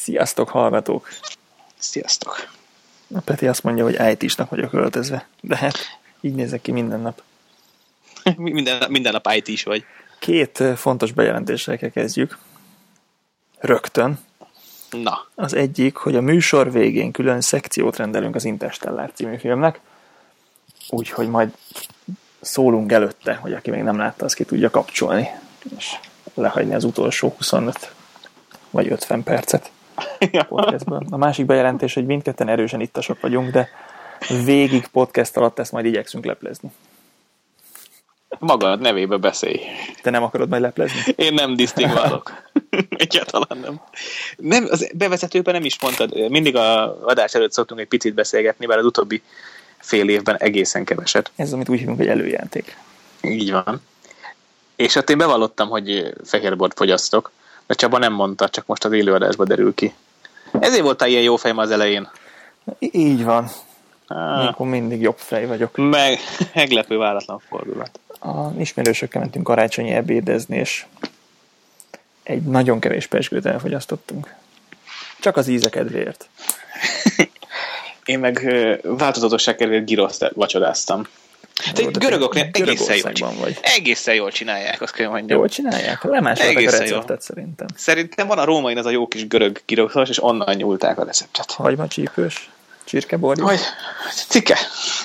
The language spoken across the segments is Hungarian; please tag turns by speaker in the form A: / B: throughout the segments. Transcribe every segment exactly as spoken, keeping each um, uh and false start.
A: Sziasztok, hallgatók!
B: Sziasztok!
A: A Peti azt mondja, hogy í té-snak vagyok öltözve, de hát így nézek ki minden nap.
B: minden, minden nap í té-s vagy.
A: Két fontos bejelentéssel kezdjük. Rögtön.
B: Na.
A: Az egyik, hogy a műsor végén külön szekciót rendelünk az Interstellar című filmnek, úgyhogy majd szólunk előtte, hogy aki még nem látta, az ki tudja kapcsolni, és lehagyni az utolsó huszonöt vagy ötven percet podcastből. A másik bejelentés, hogy mindketten erősen ittasak vagyunk, de végig podcast alatt ezt majd igyekszünk leplezni.
B: Magad nevébe beszélj.
A: Te nem akarod majd leplezni?
B: Én nem disztingválok. Egyáltalán nem. nem. Az bevezetőben nem is mondtad, mindig a adás előtt szoktunk egy picit beszélgetni, bár az utóbbi fél évben egészen keveset.
A: Ez, amit úgy hívunk, hogy előjáték.
B: Így van. És ott én bevallottam, hogy fehérbort fogyasztok, de Csaba nem mondta, csak most az élőadásba derül ki. Ezért voltál ilyen jó fejem az elején.
A: Így van.
B: Ah.
A: Akkor mindig jobb fej vagyok.
B: Meg, meglepő váratlan fordulat.
A: A ismerősökkel mentünk karácsonyi ebédezni, és egy nagyon kevés pezsgőt elfogyasztottunk. Csak az íze kedvéért. Én
B: meg változatosság kedvéért giroszt vacsodáztam. Tehát görögöknél egészen jól, vagy. egészen jól csinálják, azt kell mondjam.
A: Jól csinálják? Lemásolták a receptet jól. Szerintem.
B: Szerintem van a rómain az a jó kis görög giroszos, és onnan nyúlták a receptet.
A: Hagyma csípős, csirkeborjú.
B: Vagy, cike.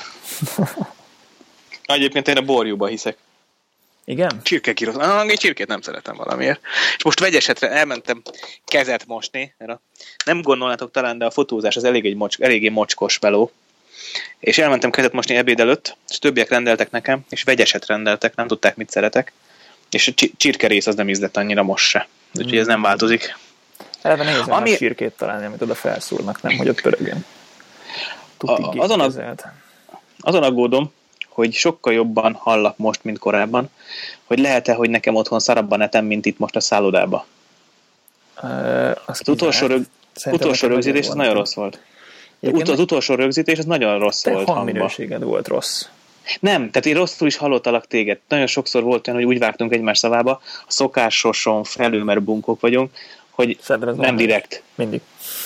B: Egyébként én a borjúban hiszek.
A: Igen?
B: Csirke girosz. Ah, én csirkét nem szeretem valamiért. És most vegyesetre elmentem kezet mosni. Nem gondolnátok talán, de a fotózás az elég egy mocs, eléggé mocskos meló. És elmentem kezet mosni ebéd előtt, és többiek rendeltek nekem, és vegyeset rendeltek, nem tudták, mit szeretek. És a csirkerész az nem ízlett annyira most se. Úgyhogy ez nem változik.
A: Elve nehéz Ami... csirkét találni, amit oda felszúrnak, nem, hogy ott pörögjön.
B: A, azon, a, azon aggódom, hogy sokkal jobban hallak most, mint korábban, hogy lehet-e, hogy nekem otthon szarabban etem, mint itt most a szállodában.
A: Uh,
B: az utolsó, rög, utolsó rögzítés az nagyon rossz volt. Ut- az utolsó rögzítés az nagyon rossz
A: te
B: volt hangban.
A: Te hangminőséged volt rossz.
B: Nem, tehát én rosszul is hallottalak téged. Nagyon sokszor volt olyan, hogy úgy vágtunk egymás szavába, a szokásoson felül, mert bunkók vagyunk, hogy nem, nem direkt.
A: Mindig.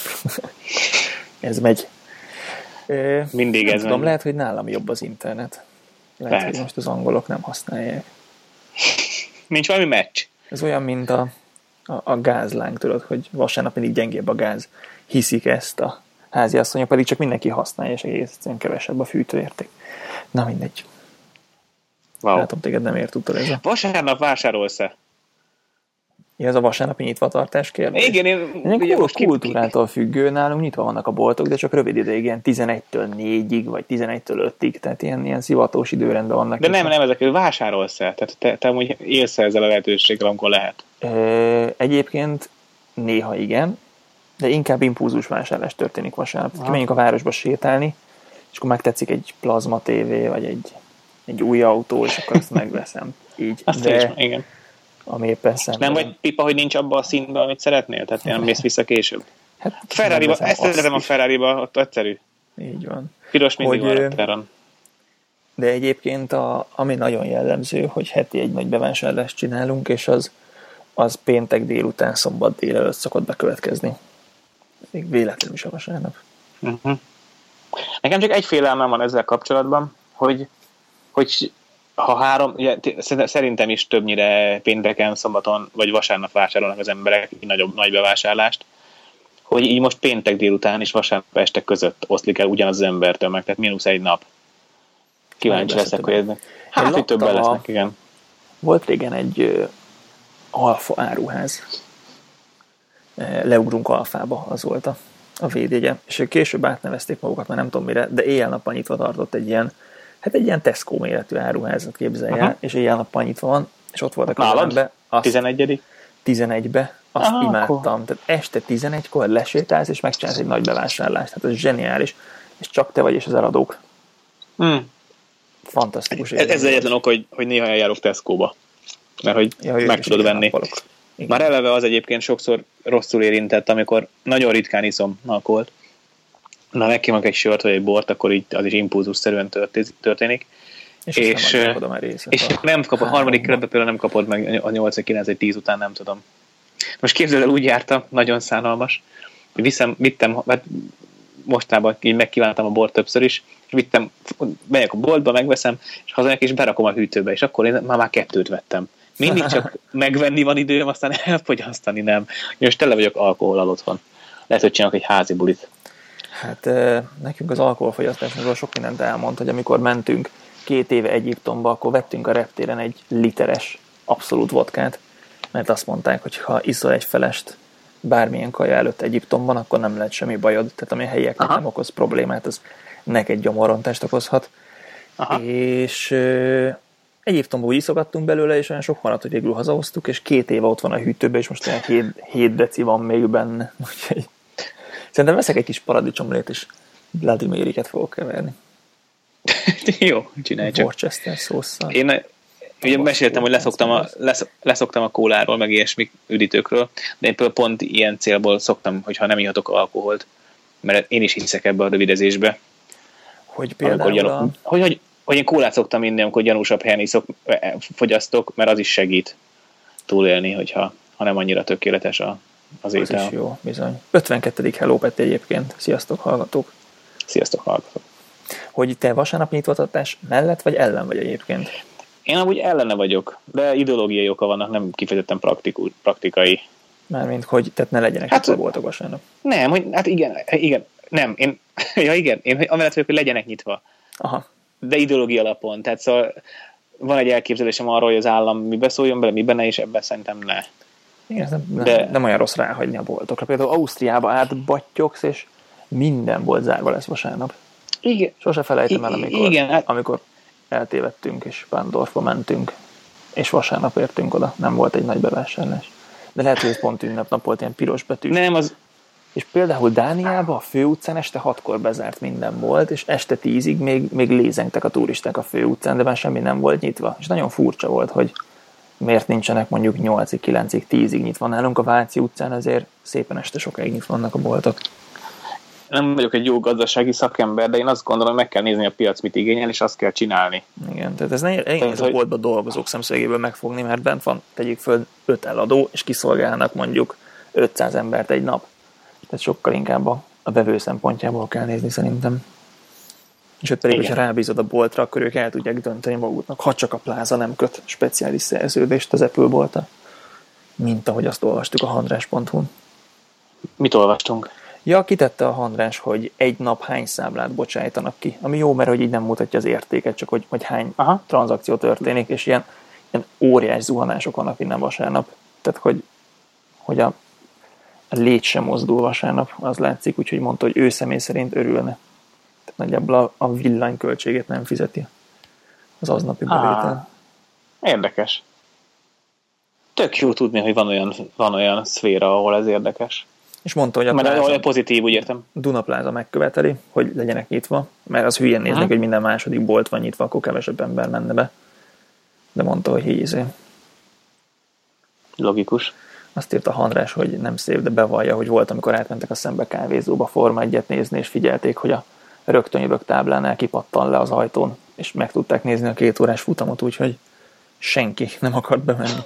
A: Ez megy.
B: Mindig
A: nem
B: ez
A: tudom,
B: megy.
A: lehet, hogy nálam jobb az internet. Lehet, lehet, hogy most az angolok nem használják.
B: Nincs valami meccs?
A: Ez olyan, mint a, a, a gázláng, tudod, hogy vasárnap mindig gyengébb a gáz. Hiszik ezt a háziasszonyok, pedig csak mindenki használja, és egész egyszerűen kevesebb a fűtőérték. Na mindegy.
B: Wow.
A: Látom, téged nem ért utol ez a...
B: Vasárnap vásárolsz-e?
A: Ja, ez a vasárnapi nyitvatartás kérdés?
B: Igen, én...
A: Én kul- kultúrától függő, nálunk nyitva vannak a boltok, de csak rövid ideig, ilyen tizenegytől négyig, vagy tizenegytől ötig, tehát ilyen, ilyen szivatós időrendben vannak.
B: De nem, nem, ezek, vásárolsz-e? Tehát te, te amúgy élsz ezzel a lehetőséggel, amikor lehet?
A: Ö, egyébként néha igen, de inkább impulzus vásárlás történik vasárnap. Kimegyünk a városba sétálni, és akkor megtetszik egy plazma tévé, vagy egy, egy új autó, és akkor azt megveszem. Így.
B: Azt
A: de
B: is, igen.
A: Ami éppen szemben.
B: Nem vagy pipa, hogy nincs abban a színben, amit szeretnél? Tehát nem mész vissza később?
A: Hát,
B: Ferrari-ba, ezt szeretem a Ferrari-ba, ott egyszerű.
A: Így van.
B: Piros mindig hogy, van a terem.
A: De egyébként a, ami nagyon jellemző, hogy heti egy nagy bevásárlást csinálunk, és az, az péntek délután, szombat délelőtt szokott bekövetkezni. Még véletlenül is a vasárnap.
B: Uh-huh. Nekem csak egy félelmem van ezzel kapcsolatban, hogy, hogy ha három, ugye, szerintem is többnyire pénteken, szombaton vagy vasárnap vásárolnak az emberek nagyobb, nagy bevásárlást, hogy így most péntek délután és vasárnap este között oszlik el ugyanaz az embertömeg, tehát mínusz egy nap. Kíváncsi leszek, hogy ez... Hát, hogy többen lesznek, igen.
A: Volt régen egy uh, alfa áruház. Uh, leugrunk alfába, az volt a, a védjegye. És később átnevezték magukat, már nem tudom mire, de éjjel-nappal nyitva tartott egy ilyen, hát egy ilyen Tesco méretű áruházat képzelj el, uh-huh. és éjjel-nappal nyitva van, és ott voltak az emberbe.
B: tizenegyedik
A: tizenegybe azt
B: Aha,
A: imádtam.
B: akkor.
A: Tehát este tizenegykor lesétálsz, és megcsinálsz egy nagy bevásárlást. Tehát ez zseniális. És csak te vagy, és az eladók.
B: Hmm.
A: Fantasztikus.
B: Ez, ez egyetlen ok, hogy, hogy néha eljárok Tesco-ba. Mert hogy ja, meg tudod venni. Már eleve az egyébként sokszor rosszul érintett, amikor nagyon ritkán iszom alkoholt. Na, megkívánok egy sört vagy egy bort, akkor így az is impulzusszerűen történik.
A: És,
B: és,
A: nem, a részlet,
B: és
A: a
B: nem kapod, a harmadik körben például nem kapod meg a nyolc, kilenc, tíz után, nem tudom. Most képzeld el, úgy jártam, nagyon szánalmas, viszem, vittem, hát mostában így megkívántam a bort többször is, és vittem, megyek a boltba, megveszem, és hazamegyek, és berakom a hűtőbe, és akkor én már, már kettőt vettem. Mindig csak megvenni van időm, aztán elfogyasztani nem. Most tele vagyok alkohollal otthon. Lehet, hogy csinálok egy házi bulit.
A: Hát nekünk az alkoholfogyasztásról sok mindent elmond, hogy amikor mentünk két éve Egyiptomba, akkor vettünk a reptéren egy literes abszolút vodkát, mert azt mondták, hogy ha iszol egy felest bármilyen kaja előtt Egyiptomban, akkor nem lehet semmi bajod, tehát ami a helyieknek nem okoz problémát, az neked gyomorontást okozhat. Aha. És e, Egyiptomban úgy iszogattunk belőle, és olyan sok maradt, hogy végül hazahoztuk, és két éve ott van a hűtőben, és most olyan hét deci van még benne. Úgyhogy szerintem veszek egy kis paradicsomlét, és Vladimiriket fogok keverni.
B: Jó, csinálj csak.
A: Worcester szósszal.
B: Én ugye meséltem, hogy leszoktam a, lesz, leszoktam a kóláról, meg ilyesmi üdítőkről, de én pont ilyen célból szoktam, hogyha nem ihatok alkoholt, mert én is hiszek ebbe a rövidezésbe.
A: Hogy például gyanú, a...
B: hogy, hogy, hogy én kólát szoktam inni, amikor gyanúsabb helyen iszok, fogyasztok, mert az is segít túlélni, hogyha, ha nem annyira tökéletes a, az étel.
A: Az is jó, bizony. ötvenkettedik Hello Peti egyébként. Sziasztok, hallgatók!
B: Sziasztok, hallgatók!
A: Hogy te vasárnap nyitvatartás mellett vagy ellen vagy egyébként?
B: Én amúgy ellene vagyok, de ideológiai oka vannak, nem kifejezetten praktikul, praktikai.
A: Mármint, hogy tehát ne legyenek hát, nyitva boltok vasárnap.
B: Nem, hogy, hát igen, igen, nem, én, ja igen, én amellett vagyok, hogy legyenek nyitva.
A: Aha.
B: De ideológia alapon, tehát szóval van egy elképzelésem arról, hogy az állam mi beszóljon bele, mi benne, és ebben szerintem ne.
A: Igen, nem, de... nem olyan rossz ráhagyni a boltokra. Például Ausztriába átbattyogsz, és minden bolt zárva lesz vasárnap.
B: Igen.
A: Sose felejtem el, amikor,
B: igen, hát...
A: amikor eltévedtünk, és Pándorfba mentünk, és vasárnap értünk oda. Nem volt egy nagy bevásárlás. De lehet, hogy ez pont ünnepnap volt, ilyen piros betű.
B: Nem, az...
A: És például Dániában a főutcán este hatkor bezárt minden volt, és este tízig még, még lézengtek a turisták a főutcán, de már semmi nem volt nyitva. És nagyon furcsa volt, hogy miért nincsenek mondjuk nyolcig, kilencig, tízig nyitva. Nálunk a Váci utcán azért szépen este sokáig nyitva vannak a boltok.
B: Nem vagyok egy jó gazdasági szakember, de én azt gondolom, hogy meg kell nézni a piac, mit igényel, és azt kell csinálni.
A: Igen, tehát ez nehéz a boltban dolgozók szemszögéből megfogni, mert bent van, tegyük föl, öt eladó, és kiszolgálnak mondjuk ötszáz embert egy nap. Tehát sokkal inkább a, a vevő szempontjából kell nézni szerintem. És ott pedig, hogyha rábízod a boltra, akkor ők el tudják dönteni maguknak, ha csak a pláza nem köt speciális szerződést az Apple bolttal. Mint ahogy azt olvastuk a handrás pont hu-n.
B: Mit olvastunk?
A: Ja, kitette a handrás, hogy egy nap hány számlát bocsájtanak ki. Ami jó, mert hogy így nem mutatja az értéket, csak hogy, hogy hány Aha. tranzakció történik, és ilyen, ilyen óriás zuhanások vannak innen vasárnap. Tehát, hogy, hogy a, a légy sem mozdul vasárnap, az látszik, úgyhogy mondta, hogy ő személy szerint örülne. Tehát nagyjából a, a villanyköltségét nem fizeti az aznapi bevétel.
B: Érdekes. Tök jó tudni, hogy van olyan, van olyan szféra, ahol ez érdekes.
A: És mondta, hogy a
B: mert pláza, pozitív, úgy értem.
A: Duna Pláza megköveteli, hogy legyenek nyitva, mert az hülyen néznek, hogy minden második bolt van nyitva, akkor kevesebb ember menne be. De mondta, hogy hízé.
B: Logikus.
A: Azt írta Handrás, hogy nem szép, de bevallja, hogy volt, amikor átmentek a Szembe kávézóba Forma egyet nézni, és figyelték, hogy a rögtön jövök táblánál kipattan le az ajtón, és meg tudták nézni a két órás futamot, úgyhogy senki nem akart bemenni.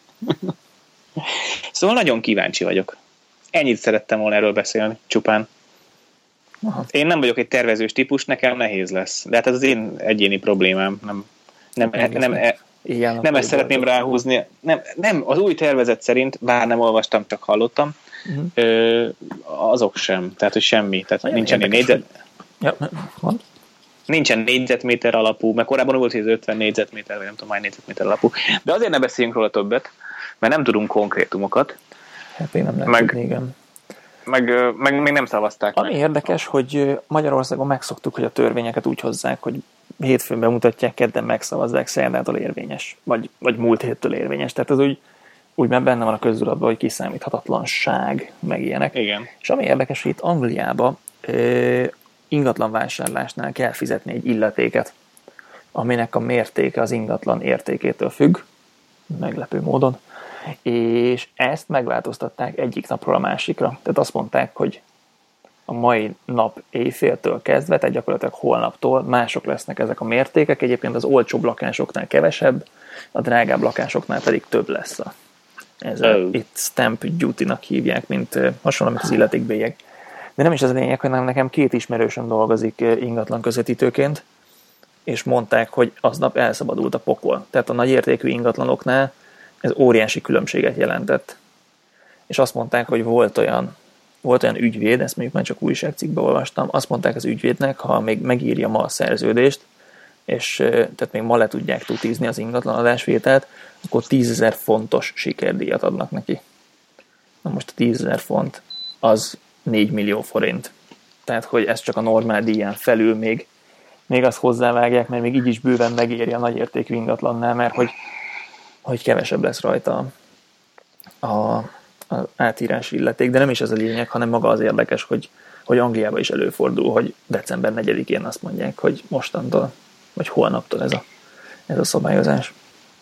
B: Szóval nagyon kíváncsi vagyok. Ennyit szerettem volna erről beszélni, csupán. Aha. Én nem vagyok egy tervezős típus, nekem nehéz lesz. De hát ez az én egyéni problémám. Nem, nem, nem, nem, nem, nem ezt szeretném ráhúzni. Nem, nem, az új tervezet szerint, bár nem olvastam, csak hallottam, uh-huh. ö, azok sem. Tehát, hogy semmi. Tehát nagyon nincsen négyzet...
A: Ja, van?
B: Nincsen négyzetméter alapú, mert korábban volt, hogy ez ötven négyzetméter, vagy nem tudom, hány négyzetméter alapú. De azért ne beszéljünk róla többet, mert nem tudunk konkrétumokat.
A: Hát én nem lehet meg, tudni, igen.
B: Meg, meg még nem szavazták
A: Ami
B: meg.
A: érdekes, hogy Magyarországon megszoktuk, hogy a törvényeket úgy hozzák, hogy hétfőn bemutatják, kedden megszavazzák, szerdától érvényes, vagy, vagy múlt héttől érvényes. Tehát ez úgy, úgy már benne van a köztudatban, hogy kiszámíthatatlanság, meg ilyenek.
B: Igen.
A: És ami érdekes, hogy itt Angliában ö, ingatlan vásárlásnál kell fizetni egy illetéket, aminek a mértéke az ingatlan értékétől függ, meglepő módon, és ezt megváltoztatták egyik napról a másikra. Tehát azt mondták, hogy a mai nap éjféltől kezdve, tehát gyakorlatilag holnaptól mások lesznek ezek a mértékek, egyébként az olcsóbb lakásoknál kevesebb, a drágább lakásoknál pedig több lesz a Ez a, oh. Itt stamp duty-nak hívják, mint hasonló, mint az illetékbélyeg. De nem is ez a lényeg, hanem nekem két ismerősöm dolgozik ingatlan közvetítőként, és mondták, hogy aznap elszabadult a pokol. Tehát a nagyértékű ingatlanoknál ez óriási különbséget jelentett. És azt mondták, hogy volt olyan, volt olyan ügyvéd, ezt mondjuk már csak újságcikkben olvastam, azt mondták az ügyvédnek, ha még megírja ma a szerződést, és tehát még ma le tudják tutizni az ingatlan adásvételt, akkor tízezer fontos sikerdíjat adnak neki. Na most a tízezer font az négy millió forint. Tehát, hogy ez csak a normál díján felül még, még azt hozzávágják, mert még így is bőven megéri a nagyértékű ingatlannál, mert hogy, hogy kevesebb lesz rajta a, a átírási illeték, de nem is ez a lényeg, hanem maga az érdekes, hogy, hogy Angliában is előfordul, hogy december negyedikén azt mondják, hogy mostantól, vagy holnaptól ez a, ez a szabályozás.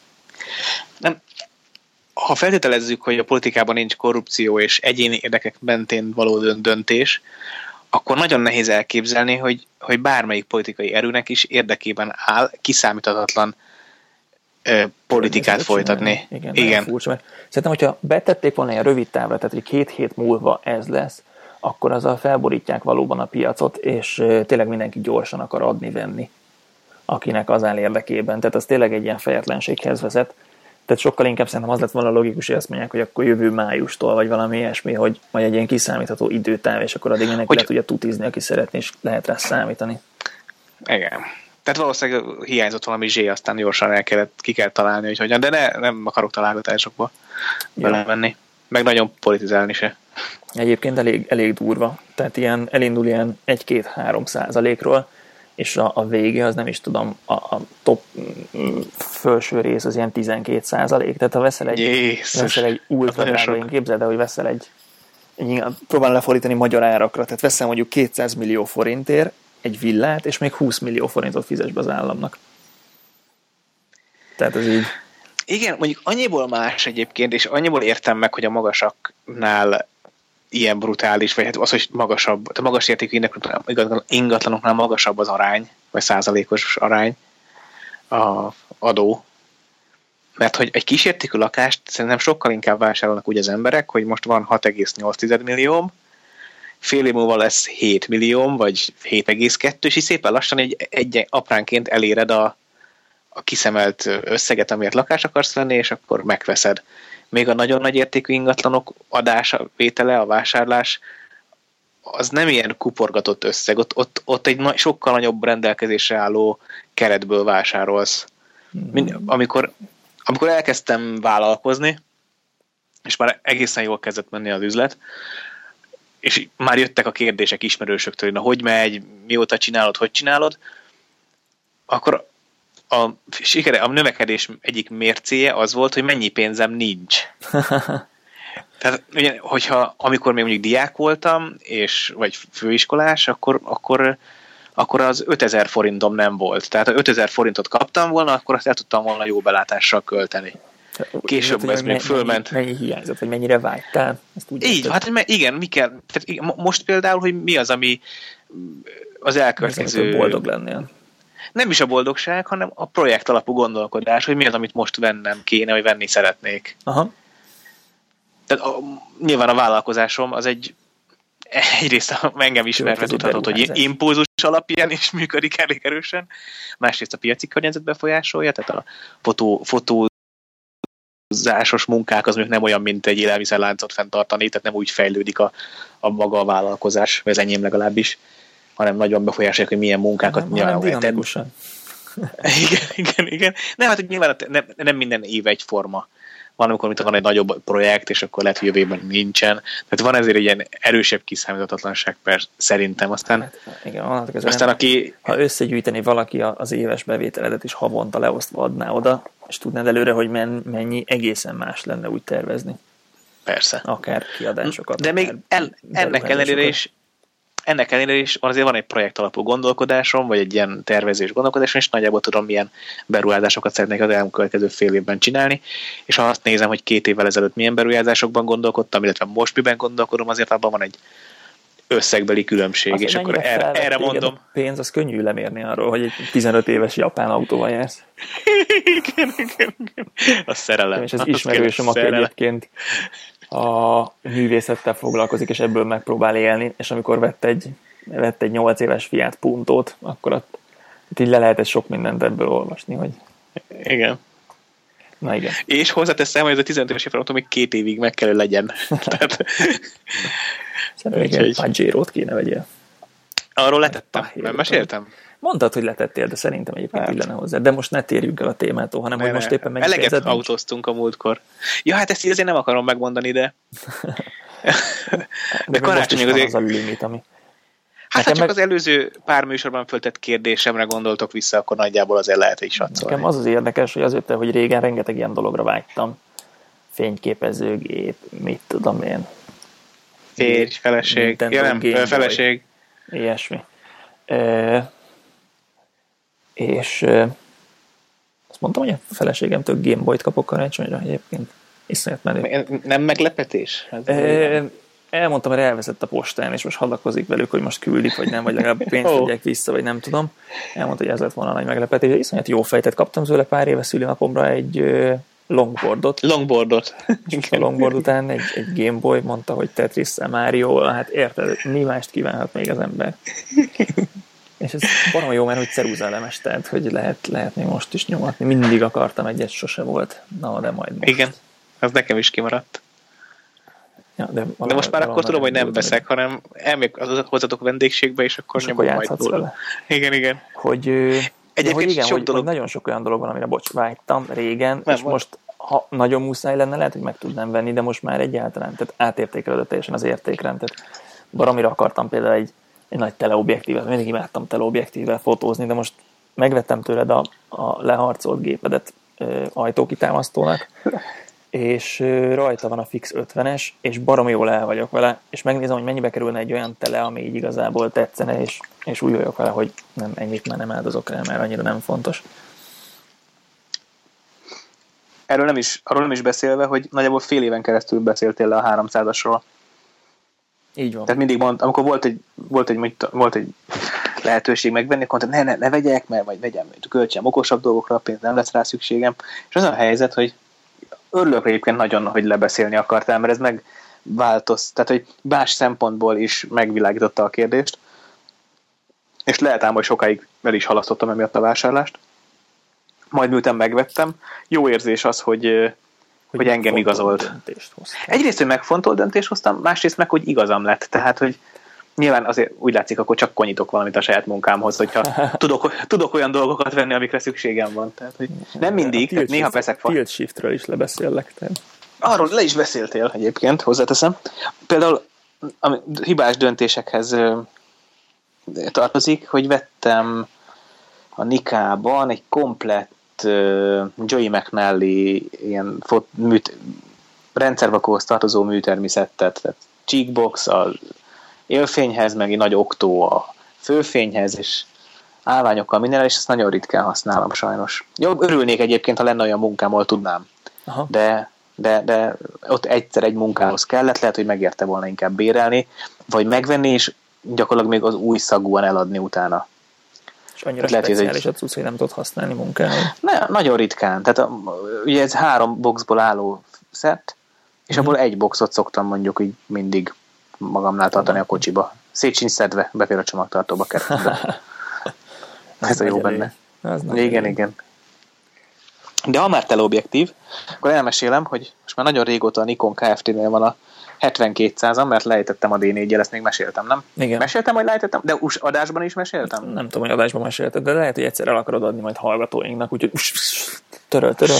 B: Nem. Ha feltételezzük, hogy a politikában nincs korrupció és egyéni érdekek mentén való döntés, akkor nagyon nehéz elképzelni, hogy, hogy bármelyik politikai erőnek is érdekében áll kiszámíthatatlan ö, politikát folytatni.
A: Igen, igen. Furcsa, mert szerintem, hogyha betették volna ilyen rövid távra, tehát hogy két hét múlva ez lesz, akkor azzal felborítják valóban a piacot, és tényleg mindenki gyorsan akar adni-venni, akinek az áll érdekében. Tehát az tényleg egy ilyen fejetlenséghez vezet. Tehát sokkal inkább szerintem az lett volna logikus, hogy azt mondják, hogy akkor jövő májustól, vagy valami ilyesmi, hogy majd egy ilyen kiszámítható időtáv, és akkor addig mindenki hogy... le tudja tutizni, aki szeretné, és lehet rá számítani.
B: Igen. Tehát valószínűleg hiányzott valami zsé, aztán gyorsan el kellett, ki kell találni, hogy hogyan, de ne, nem akarok találgatásokba belemenni. Meg nagyon politizálni se.
A: Egyébként elég, elég durva. Tehát ilyen, elindul ilyen egy-két-három százalékról, és a, a vége, az nem is tudom, a, a top felső rész az ilyen tizenkét százalék. Tehát ha veszel egy, veszel egy ultra drága, én képzeld el, hogy veszel egy, egy próbálom lefordítani magyar árakra, tehát veszel mondjuk kétszáz millió forintért egy villát, és még húsz millió forintot fizes be az államnak. Tehát ez így...
B: Igen, mondjuk annyiból más egyébként, és annyiból értem meg, hogy a magasaknál ilyen brutális, vagy hát az, hogy magasabb, a magas értékű ingatlanoknál magasabb az arány, vagy százalékos arány a adó. Mert hogy egy kisértékű lakást szerintem sokkal inkább vásárolnak úgy az emberek, hogy most van hat egész nyolc millióm, fél év múlva lesz hét millióm, vagy hét egész kettő, és így szépen lassan egy, egy apránként eléred a, a kiszemelt összeget, amiért lakást akarsz venni, és akkor megveszed. Még a nagyon nagy értékű ingatlanok adása, vétele, a vásárlás, az nem ilyen kuporgatott összeg. Ott, ott, ott egy nagy, sokkal nagyobb rendelkezésre álló keretből vásárolsz. Mind, amikor, amikor elkezdtem vállalkozni, és már egészen jól kezdett menni az üzlet, és már jöttek a kérdések ismerősöktől, hogy na, hogy megy, mióta csinálod, hogy csinálod, akkor a sikere, a növekedés egyik mércéje az volt, hogy mennyi pénzem nincs. Tehát, ugye, hogyha amikor még mondjuk diák voltam, és, vagy főiskolás, akkor, akkor, akkor az ötezer forintom nem volt. Tehát ha ötezer forintot kaptam volna, akkor azt el tudtam volna jó belátással költeni. Később ez még fölment.
A: Mennyi hiányzott, vagy mennyire vágytál?
B: Így, hát igen, mi kell. Tehát most például, hogy mi az, ami az elkövetkező...
A: boldog lennél.
B: Nem is a boldogság, hanem a projekt alapú gondolkodás, hogy mi az, amit most vennem kéne, vagy venni szeretnék. Aha. Tehát a, nyilván a vállalkozásom az egy egyrészt engem ismerve tudhatod, hogy impulzus alapján is működik elég erősen, másrészt a piaci környezet befolyásolja, tehát a fotó, fotózásos munkák az még nem olyan, mint egy élelmiszerláncot fenntartani, tehát nem úgy fejlődik a, a maga a vállalkozás, vagy az enyém legalábbis, hanem nagyon befolyásolják, hogy milyen munkákat nyilván.
A: Dinamikusan.
B: Igen, igen, igen. Nem, hát nyilván nem, nem minden év egyforma. Van, amikor van egy nagyobb projekt, és akkor lehet, hogy jövőben nincsen. Tehát van ezért egy ilyen erősebb kiszámíthatatlanság, persze, szerintem. Aztán, hát,
A: igen, van,
B: aztán aki...
A: Ha összegyűjteni valaki az éves bevételedet is havonta leosztva adná oda, és tudnád előre, hogy mennyi, egészen más lenne úgy tervezni.
B: Persze.
A: Akár kiadásokat.
B: De még el, ennek ellenére is Ennek ellenére is azért van egy projekt alapú gondolkodásom, vagy egy ilyen tervezés gondolkodásom, és nagyjából tudom, milyen beruházásokat szeretnék az elkövetkező fél évben csinálni, és ha azt nézem, hogy két évvel ezelőtt milyen beruházásokban gondolkodtam, illetve most miben gondolkodom, azért abban van egy összegbeli különbség,
A: az,
B: és akkor erre, erre mondom.
A: A pénz, az könnyű lemérni arról, hogy egy tizenöt éves japán autóval jársz.
B: Igen, igen, igen. A szerelem.
A: És az ismerősöm, aki egyébként a művészettel foglalkozik, és ebből megpróbál élni, és amikor vett egy, vett egy nyolc éves Fiat Puntót, akkor ott, ott így le lehetett sok mindent ebből olvasni, hogy...
B: Igen.
A: Na igen.
B: És hozzáteszem, hogy ez a tizenöt éves autó még két évig meg kell, hogy legyen. Tehát...
A: Szerintem egy Pajero-t kéne vegyél.
B: Arról letettem, nem meséltem?
A: Mondtad, hogy letettél, de szerintem egyébként hát. illene hozzá. De most ne térjünk el a témától, hanem ne, hogy most éppen mennyi
B: eleget
A: pénzed
B: autóztunk a múltkor. Ja, hát ezt így azért nem akarom megmondani, de...
A: de, de karácsonyig azért... az a limit, ami...
B: Hát ha csak meg... az előző pár műsorban föltett kérdésemre gondoltok vissza, akkor nagyjából azért lehet is satszolni.
A: Nekem az az érdekes, hogy azért, hogy régen rengeteg ilyen dologra vágytam. Fényképezőgép, mit tudom én.
B: Férj, feleség, ja nem, feleség.
A: Ilyesmi. E, és e, azt mondtam, hogy a feleségemtől Game Boy-t kapok karácsonyra egyébként. Iszonyat menő.
B: Nem meglepetés?
A: E, elmondtam, hogy elveszett a postán, és most hadakozik velük, hogy most küldik, vagy nem, vagy legalább pénzt oh. adják vissza, vagy nem tudom. Elmondta, hogy ez lett volna a nagy meglepetés. Iszonyat jó fejtet kaptam tőle pár éve szülinapomra egy longboardot.
B: Longboardot.
A: A longboard után egy, egy Game Boy, mondta, hogy Tetris-szel Mario, hát érted, mi mást kívánhat még az ember. És ez baromi jó, mert hogy ceruzelemes, tehát hogy lehet, lehet még most is nyomatni. Mindig akartam egyet, sose volt. Na, de majd most.
B: Igen, az nekem is kimaradt.
A: Ja, de,
B: de most már akkor tudom, hogy nem veszek, hanem elmegyek hozzatok vendégségbe, és akkor
A: nyomom majd
B: róla. Igen, igen.
A: Hogy, hogy igen, hogy, hogy nagyon sok olyan dolog van, amire bocs, vágytam régen, nem, és van. Most ha nagyon muszáj lenne, lehet, hogy meg tudnám venni, de most már egyáltalán, tehát átértékelődött teljesen az értékrend. Tehát baromira akartam például egy, egy nagy teleobjektívet, mindig imádtam teleobjektívvel fotózni, de most megvettem tőled a, a leharcolt gépedet ö, ajtókitámasztónak, és ö, rajta van a fix ötvenes, és baromi jól el vagyok vele, és megnézem, hogy mennyibe kerülne egy olyan tele, ami így igazából tetszene, és, és úgy vagyok vele, hogy nem, ennyit már nem áldozok el, mert annyira nem fontos.
B: Erről nem is, arról nem is beszélve, hogy nagyjából fél éven keresztül beszéltél le a háromszázasról.
A: Így van.
B: Tehát mindig mond, amikor volt egy, volt egy, volt egy lehetőség megvenni, akkor mondta, ne, ne, ne vegyek, mert vagy vegyem, költsem okosabb dolgokra, pénzt nem lesz rá szükségem. És az a helyzet, hogy örülök egyébként nagyon, hogy lebeszélni akartál, mert ez megváltoz, tehát hogy más szempontból is megvilágította a kérdést. És lehet ám, hogy sokáig el is halasztottam emiatt a vásárlást. Majd miután megvettem, jó érzés az, hogy, hogy, hogy engem igazolt. Egyrészt, hogy megfontolt döntést hoztam, másrészt meg, hogy igazam lett. Tehát, hogy nyilván azért úgy látszik, akkor csak konyítok valamit a saját munkámhoz, hogyha tudok, tudok olyan dolgokat venni, amikre szükségem van. Tehát, hogy nem mindig, tehát néha veszek fa.
A: Tilt shiftről is lebeszéllek. Tehát.
B: Arról le is beszéltél egyébként, hozzáteszem. Például a hibás döntésekhez tartozik, hogy vettem a Nikában egy komplett uh, Joey McNally ilyen fot, műt, rendszervakóhoz tartozó műtermi szettet, tehát cheekbox az élfényhez, meg egy nagy októ a főfényhez, és állványokkal mindenre, és ezt nagyon ritkán használom sajnos. Jó, örülnék egyébként, ha lenne olyan munkám, ahol tudnám. Aha. De, de, de ott egyszer egy munkához kellett, lehet, hogy megérte volna inkább bérelni, vagy megvenni, és gyakorlatilag még az új szagúan eladni utána.
A: És annyira lehet, speciális a cucc, hogy nem tudod használni munkához.
B: Ne, nagyon ritkán. Tehát a, ugye ez három boxból álló szett, és mm-hmm. abból egy boxot szoktam mondjuk így mindig magamnál tartani a kocsiba. Szét sincs szedve, befér a csomagtartóba keresztbe. Ez a jó benne. Igen, elég. Igen. De ha már teleobjektív, akkor elmesélem, hogy most már nagyon régóta a Nikon Kft-nél van a hetvenkétszázam, mert lejtettem a dé négyel, ezt még meséltem, nem?
A: Igen.
B: Meséltem, hogy lejtettem? De us adásban is meséltem?
A: Nem tudom, hogy adásban mesélted, de lehet, hogy egyszer el akarod adni majd hallgatóinknak, úgyhogy töröl, töröl.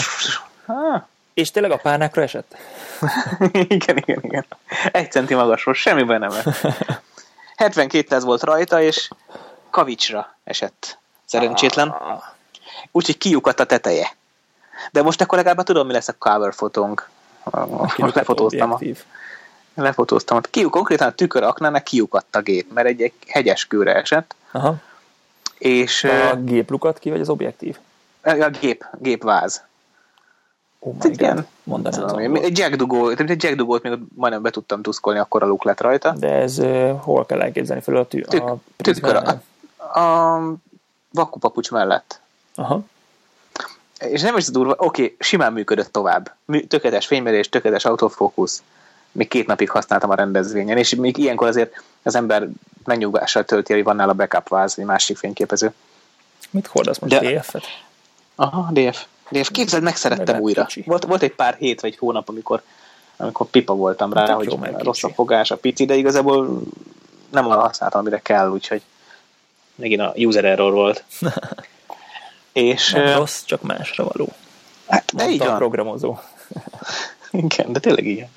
A: És tényleg a párnákra esett?
B: igen, igen, igen. Egy centi magasról, semmiben nem esett. hetvenkétszáz volt rajta, és kavicsra esett. Szerencsétlen. Úgyhogy kiukadt a teteje. De most akkor legalább tudom, mi lesz a cover fotónk. Most lefotóztam a, lefotóztam. Kiuk, konkrétan a tüköraknának kiukadt a gép, mert egy, egy hegyes kőre esett.
A: Aha.
B: És
A: a gép lukadt ki, vagy az objektív?
B: A gép, gépváz.
A: Oh my God, mondanám az angol.
B: Egy Jack Dugó, egy Jack Dugót még majdnem be tudtam tuszkolni, akkor a luk lett rajta.
A: De ez uh, hol kell elképzelni fel a tű?
B: Tük,
A: a
B: tükör a, a vakupapucs mellett.
A: Aha.
B: És nem is durva, oké, okay, simán működött tovább. Tökéletes fénymerés, tökéletes autofókusz. Még két napig használtam a rendezvényen, és még ilyenkor azért az ember megnyugvással tölti, hogy van nála backup váz, egy másik fényképező.
A: Mit hordasz most? De... dé ef-et?
B: Aha, dé ef. dé ef, képzeld, megszerettem újra. Volt, volt egy pár hét vagy hónap, amikor, amikor pipa voltam rá, hát, hogy jó, rossz a fogás, a pici, de igazából nem arra használtam, amire kell, úgyhogy megint a user error volt. És,
A: nem rossz, csak másra való.
B: Hát, de így van.
A: Programozó.
B: Igen, de tényleg igen.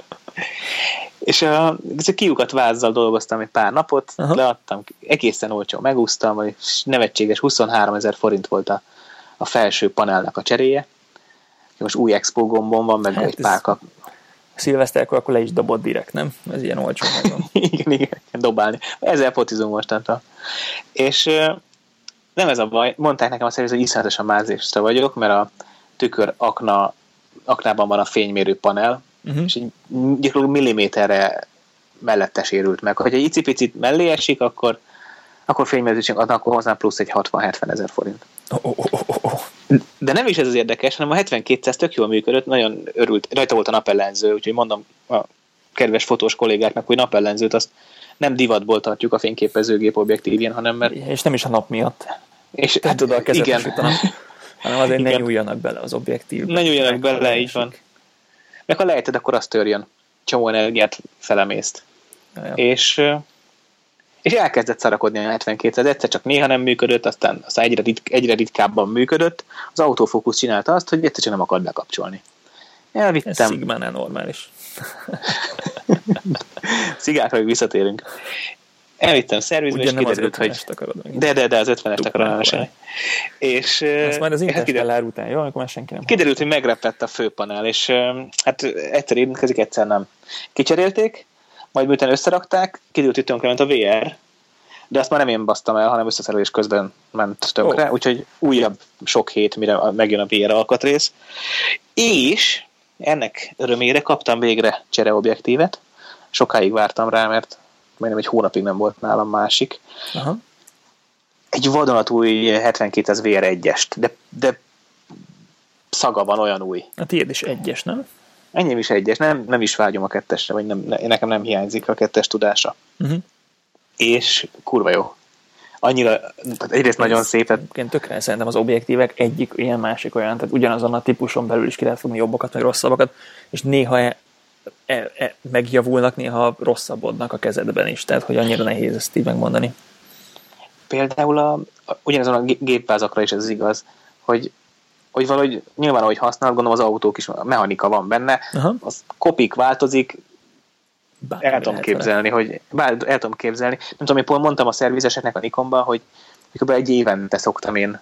B: És a, a kiukat vázzal dolgoztam egy pár napot, aha, leadtam, egészen olcsó megúsztam, és nevetséges huszonháromezer forint volt a, a felső panelnek a cseréje. Most új expo gombon van, meg hát egy pár kap.
A: Szilveszterkor akkor le is dobott direkt, nem? Ez ilyen olcsó megvan.
B: igen, igen, dobálni. Ezzel fotizunk mostantól. És nem ez a baj, mondták nekem azt, hogy iszonyatosan mázésra vagyok, mert a tükör akna, aknában van a fénymérő panel, uh-huh, és egy gyakorlatilag milliméterre mellette sérült meg. Ha egy icipicit mellé esik, akkor, akkor fénymérőzésünk adnak, akkor hozzá plusz egy hatvan-hetven ezer forint.
A: Oh, oh, oh, oh.
B: De nem is ez az érdekes, hanem a hetvenkétszáz tök jól működött, nagyon örült, rajta volt a napellenző, úgyhogy mondom a kedves fotós kollégáknak, hogy napellenzőt azt nem divatból tartjuk a fényképezőgép objektívjén, hanem mert...
A: És nem is a nap miatt.
B: És
A: hát, tudod, a kezet
B: igen.
A: A nap, hanem azért igen, ne nyúljanak bele az objektívbe.
B: Ne nyúljanak bele, így van. Meg ha lejted, akkor azt törjön. Csomó energiát felemészt. Ja. És, és elkezdett szarakodni a hetvenkétszáz. Egyszer csak néha nem működött, aztán, aztán egyre, ritk, egyre ritkábban működött. Az autofókusz csinálta azt, hogy egyszer csak nem akart bekapcsolni. Elvittem.
A: Ez szigmánál normális.
B: Szigákra még visszatérünk. Elvittem szervizbe, és kiderült, hogy... De, de, de, az ötvenest akarom elmesélni. És...
A: ezt majd az Interstellar után, jó? Amikor már senki nem...
B: Kiderült, hogy megrepett a főpanel, és hát egyszer érintkezik, egyszer nem. Kicserélték, majd miután összerakták, kiderült, hogy tönkrement a vé er, de azt már nem én basztam el, hanem összeszerelés közben ment tönkre, oh, úgyhogy újabb sok hét, mire megjön a vé er alkatrész. És ennek örömére kaptam végre csereobjektívet. Sokáig vártam rá, mert majdnem egy hónapig nem volt nálam másik. Aha. Egy vadonatúj hetvenkétszáz vé er egyest, de, de szaga van, olyan új.
A: A tiéd is egyes, nem?
B: Enyém is egyes, nem, nem is vágyom a kettesre, vagy nem, nekem nem hiányzik a kettes tudása. Uh-huh. És kurva jó. Annyira, egyrészt nagyon ez szép.
A: Én tökre szerintem az objektívek egyik ilyen, másik olyan, tehát ugyanazon a típuson belül is ki lehet fogni jobbakat, meg rosszabbakat, és néha e, e, e, megjavulnak, néha rosszabbodnak a kezedben is, tehát hogy annyira nehéz ezt így megmondani.
B: Például a, ugyanazon a gépvázakra is ez igaz, hogy, hogy valahogy nyilván, ahogy használod, gondolom az autók is, a mechanika van benne, aha, az kopik, változik, bármi el tudom képzelni, vele. hogy bár, el tudom képzelni. Nem tudom, én pont mondtam a szervizeseknek a Nikonban, hogy kb. egy évente szoktam én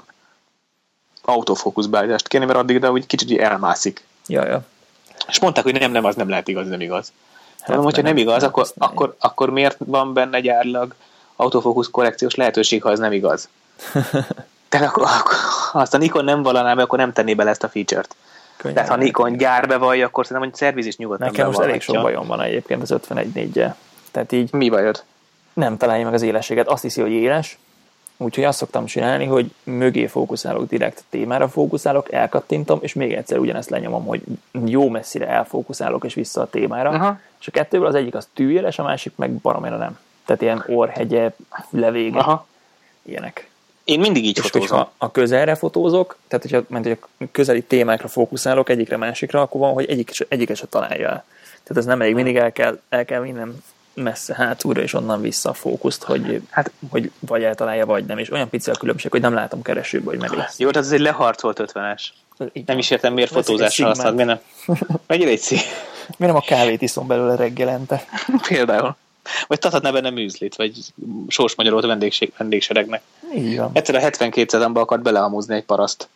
B: autofókuszbeállítást kérni, mert addig, de úgy kicsit elmászik.
A: Ja, ja.
B: És mondták, hogy nem, nem, az nem lehet igaz, nem igaz. Hát, mondom, hogyha nem, nem igaz, nem, akkor, akkor, akkor miért van benne gyárilag autofókusz korrekciós lehetőség, ha ez nem igaz? Tehát akkor, akkor azt a Nikon nem vallaná be, akkor nem tenné bele ezt a feature-t. Könnyen, tehát ha Nikon gyárbe vallja, akkor szerintem, hogy szerviz is nyugodtan
A: nekem most elég sok bajom van egyébként az ötvenegy négyel. Tehát így...
B: Mi bajod?
A: Nem találja meg az élességet. Azt hiszi, hogy éles. Úgyhogy azt szoktam csinálni, hogy mögé fókuszálok, direkt témára fókuszálok, elkattintom, és még egyszer ugyanezt lenyomom, hogy jó messzire elfókuszálok, és vissza a témára. Aha. És a kettőből az egyik az tűéles, a másik meg baromira nem. Tehát ilyen orrhegye, levége, aha, ilyenek.
B: Én mindig így
A: és
B: fotózom.
A: És a közelre fotózok, tehát hogyha ment, hogy a közeli témákra fókuszálok egyikre másikra, akkor van, hogy egyik, egyiket se találja el. Tehát ez nem elég, mindig el kell, el kell minden messze hátulra, és onnan vissza a fókuszt, hogy, hát, hogy vagy eltalálja, vagy nem. És olyan pici a különbség, hogy nem látom keresőbe, hogy meg lesz.
B: Jó, tehát ez egy leharcolt ötvenes. Nem is értem, miért fotózásra használod. Miért nem? Megyél egy szív.
A: Miért nem a kávét iszom belőle reggelente?
B: Például. Vagy tathatná benne műzlit, vagy sorsmagyarolt vendégség, vendégseregnek.
A: Igen.
B: Egyszer a hetvenkétszázamba akart belehamúzni egy paraszt.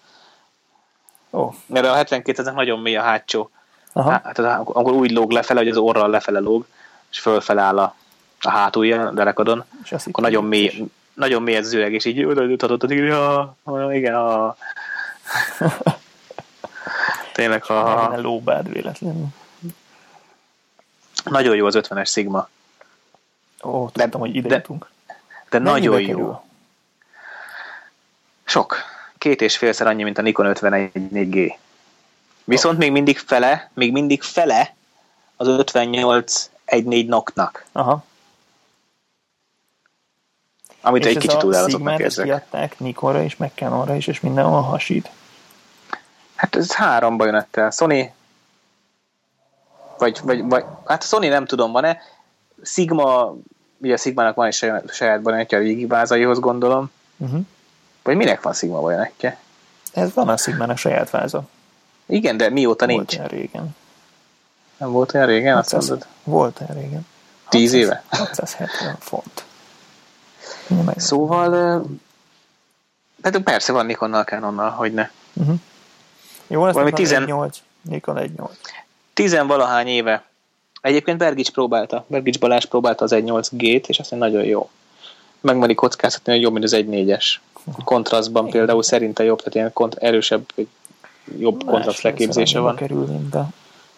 A: Oh.
B: Mert a hetvenkétszáznak nagyon mély a hátsó. Hát, akkor úgy lóg lefele, hogy az orral lefele lóg, és fölfele áll a, a hátulja, a derekadon. Akkor nagyon mély, nagyon mély az üreg, és így oda jutott, hogy ja, igen, a... Tényleg, ha...
A: Ne lóbád véletlenül.
B: Nagyon jó az ötvenes Sigma.
A: Ó, tudtam, de, hogy ide jutunk.
B: De nagyon jó. Kerül? Sok. Két és félszer annyi, mint a Nikon ötvenegy négy gé. Viszont oh. még mindig fele, még mindig fele az ötvennyolc tizennégy Note-nak.
A: Aha.
B: Amit
A: és
B: egy kicsit túlállatottnak
A: érzek. És kiadták Nikonra is, meg Canonra is, és mindenhol hasít.
B: Hát ez három bajonettel. Sony, vagy, vagy, vagy, hát Sony nem tudom, van-e. Sigma, ugye a Sigmának van egy saját, saját bajonetje a régi vázaihoz, gondolom. Uh-huh. Vagy minek van Sigma bajonetje?
A: Ez van a Sigmának saját váza.
B: Igen, de mióta
A: volt
B: nincs?
A: Volt olyan régen.
B: Nem volt olyan régen? hatszáz, azt
A: volt olyan régen.
B: Tíz éve?
A: hatszázhetven font.
B: Szóval, de persze van Nikonnal, Canonnal, hogy ne.
A: Uh-huh. Jó, ez
B: valami tizen...
A: egy nyolc. Nikon egy nyolc.
B: Tizenvalahány éve. Egyébként Bergics próbálta. Bergics Balázs próbálta az egy nyolc gét, és azt mondja, nagyon jó. Megmeri kockáztatni, hogy jobb, mint az egy négyes. Kontrasztban uh-huh. például szerinte jobb, tehát ilyen kont- erősebb, jobb kontraszt leképzése van.
A: Kerül, mint a,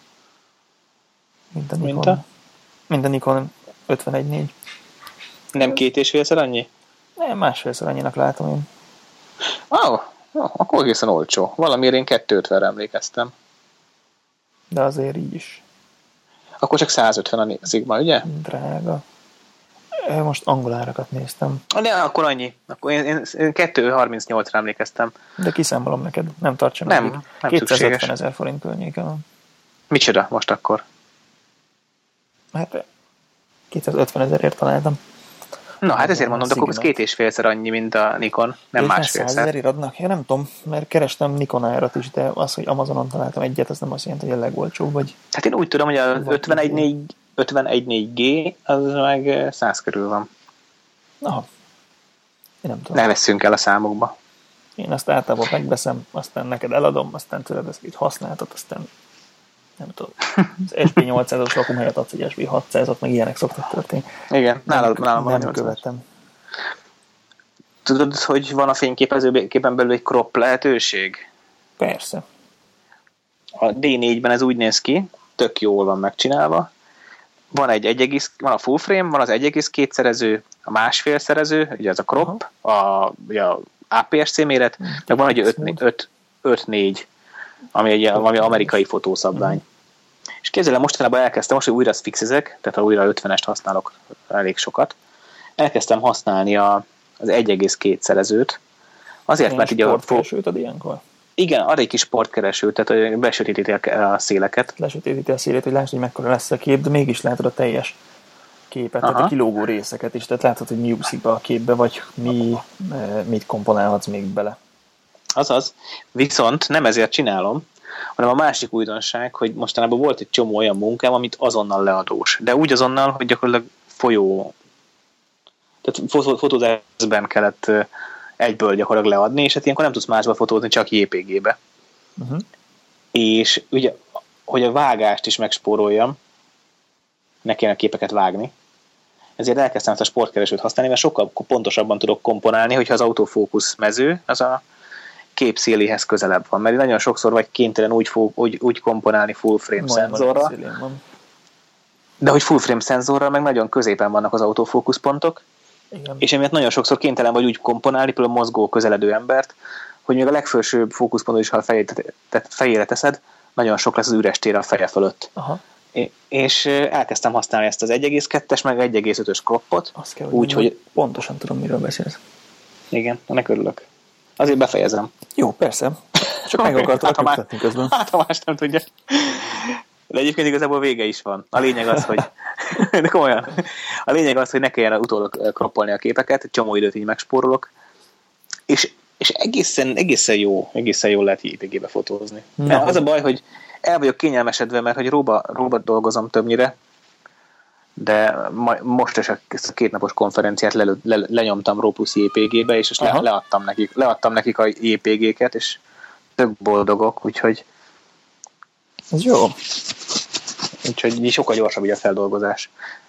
A: mint a Nikon.
B: Mint a?
A: Mint a Nikon ötvenegy négy.
B: Nem két és félszer annyi?
A: Nem, másfélszer annyinak látom én.
B: Ó, oh, oh, akkor egészen olcsó. Valamiért én kétszázötvenre emlékeztem.
A: De azért így is.
B: Akkor csak százötven a Sigma, ugye?
A: Drága. Most angol árakat néztem.
B: De akkor annyi. Akkor én, én, én kétszázharmincnyolcra emlékeztem.
A: De kiszámolom neked. Nem tartsa
B: meg.
A: Nem, nem kétszázötven ezer forint környéken van.
B: Micsoda most akkor?
A: Hát kétszázötven ezerért találtam.
B: Na, hát ezért mondom, de akkor ez két és félszer annyi, mint a Nikon, nem másfélszer.
A: százezerért adnak? Ja, nem tudom, mert kerestem Nikon árat is, de az, hogy Amazonon találtam egyet, az nem azt jelenti, hogy a legolcsóbb vagy. Hát
B: én úgy tudom, hogy az ötvenegy négy gé az meg száz körül van.
A: Aha. Én nem tudom.
B: Ne veszünk el a számokba.
A: Én azt általában megveszem, aztán neked eladom, aztán tőled ezt így használtad, aztán nem tudom. Az es pé nyolcszázas vakum helyett adsz egy es pé hatszázat, meg ilyenek szoktak történni.
B: Igen, nálad nálam van.
A: Nem követem.
B: Tudod, hogy van a fényképezőképen belül egy crop lehetőség?
A: Persze.
B: A dé négyben ez úgy néz ki, tök jól van megcsinálva. Van egy egy, van a full frame, van az egy egész két szerező, a másfél szerező, ugye az a crop, a, ugye a á pé es cé méret, hmm. meg van egy öt négy, ami egy ami amerikai fotószabvány. Hmm. És képzeld el, mostanában elkezdtem, most, hogy újra fixezek, tehát ha újra ötvenest használok elég sokat, elkezdtem használni a, az egy egész két szerezőt. Azért, mert így a...
A: Sportkeresőt ad ilyenkor?
B: Igen, ad egy kis sportkeresőt, tehát besötétíti a széleket.
A: Lesötétíti a szélét, hogy lásd, hogy mekkora lesz a kép, de mégis látod a teljes képet, Aha. tehát a kilógó részeket is, tehát látod, hogy mi úszik be a képbe, vagy mi, mit komponálhatsz még bele.
B: Azaz, viszont nem ezért csinálom, hanem a másik újdonság, hogy mostanában volt egy csomó olyan munkám, amit azonnal leadós. De úgy azonnal, hogy gyakorlatilag folyó, tehát fotózásban kellett egyből gyakorlatilag leadni, és hát ilyenkor nem tudsz másba fotózni, csak jé pé gé-be. Uh-huh. És ugye, hogy a vágást is megspóroljam, ne kellene képeket vágni, ezért elkezdtem ezt a sportkeresőt használni, mert sokkal pontosabban tudok komponálni, hogyha az autofókusz mező, az a kép széléhez közelebb van, mert nagyon sokszor vagy kénytelen úgy, fog, úgy, úgy komponálni full frame szenzorral, de hogy full frame szenzorral meg nagyon középen vannak az autofókuszpontok, igen. És emiatt nagyon sokszor kénytelen vagy úgy komponálni, például mozgó közeledő embert, hogy még a legfelsőbb fókuszpontot is, ha a fejére, fejére teszed, nagyon sok lesz az üres tér a feje fölött. Aha. És elkezdtem használni ezt az egy egész kettes, meg egy egész ötös croppot.
A: Azt kell, hogy, úgy, hogy pontosan tudom, miről beszélsz.
B: Igen, ennek örülök. Azért befejezem.
A: Jó, persze. Csak meg akartam
B: hát, nyugtatni közben. Hát, ha más nem tudja. De egyébként igazából vége is van. A lényeg az, hogy de komolyan. A lényeg az, hogy ne kelljen utólag kroppolni a képeket, egy csomó időt így megspórolok. És, és egészen, egészen jó, egészen jól lehet jé pé gé-be fotózni. No. Az a baj, hogy el vagyok kényelmesedve, mert hogy róba, róba dolgozom többnyire, de most is ezt a kétnapos konferenciát le, le, lenyomtam RAW plusz jé pé gé-be, és le, leadtam, nekik, leadtam nekik a jé pé gé-ket, és tök boldogok, úgyhogy
A: ez jó.
B: Úgyhogy sokkal gyorsabb így a feldolgozás.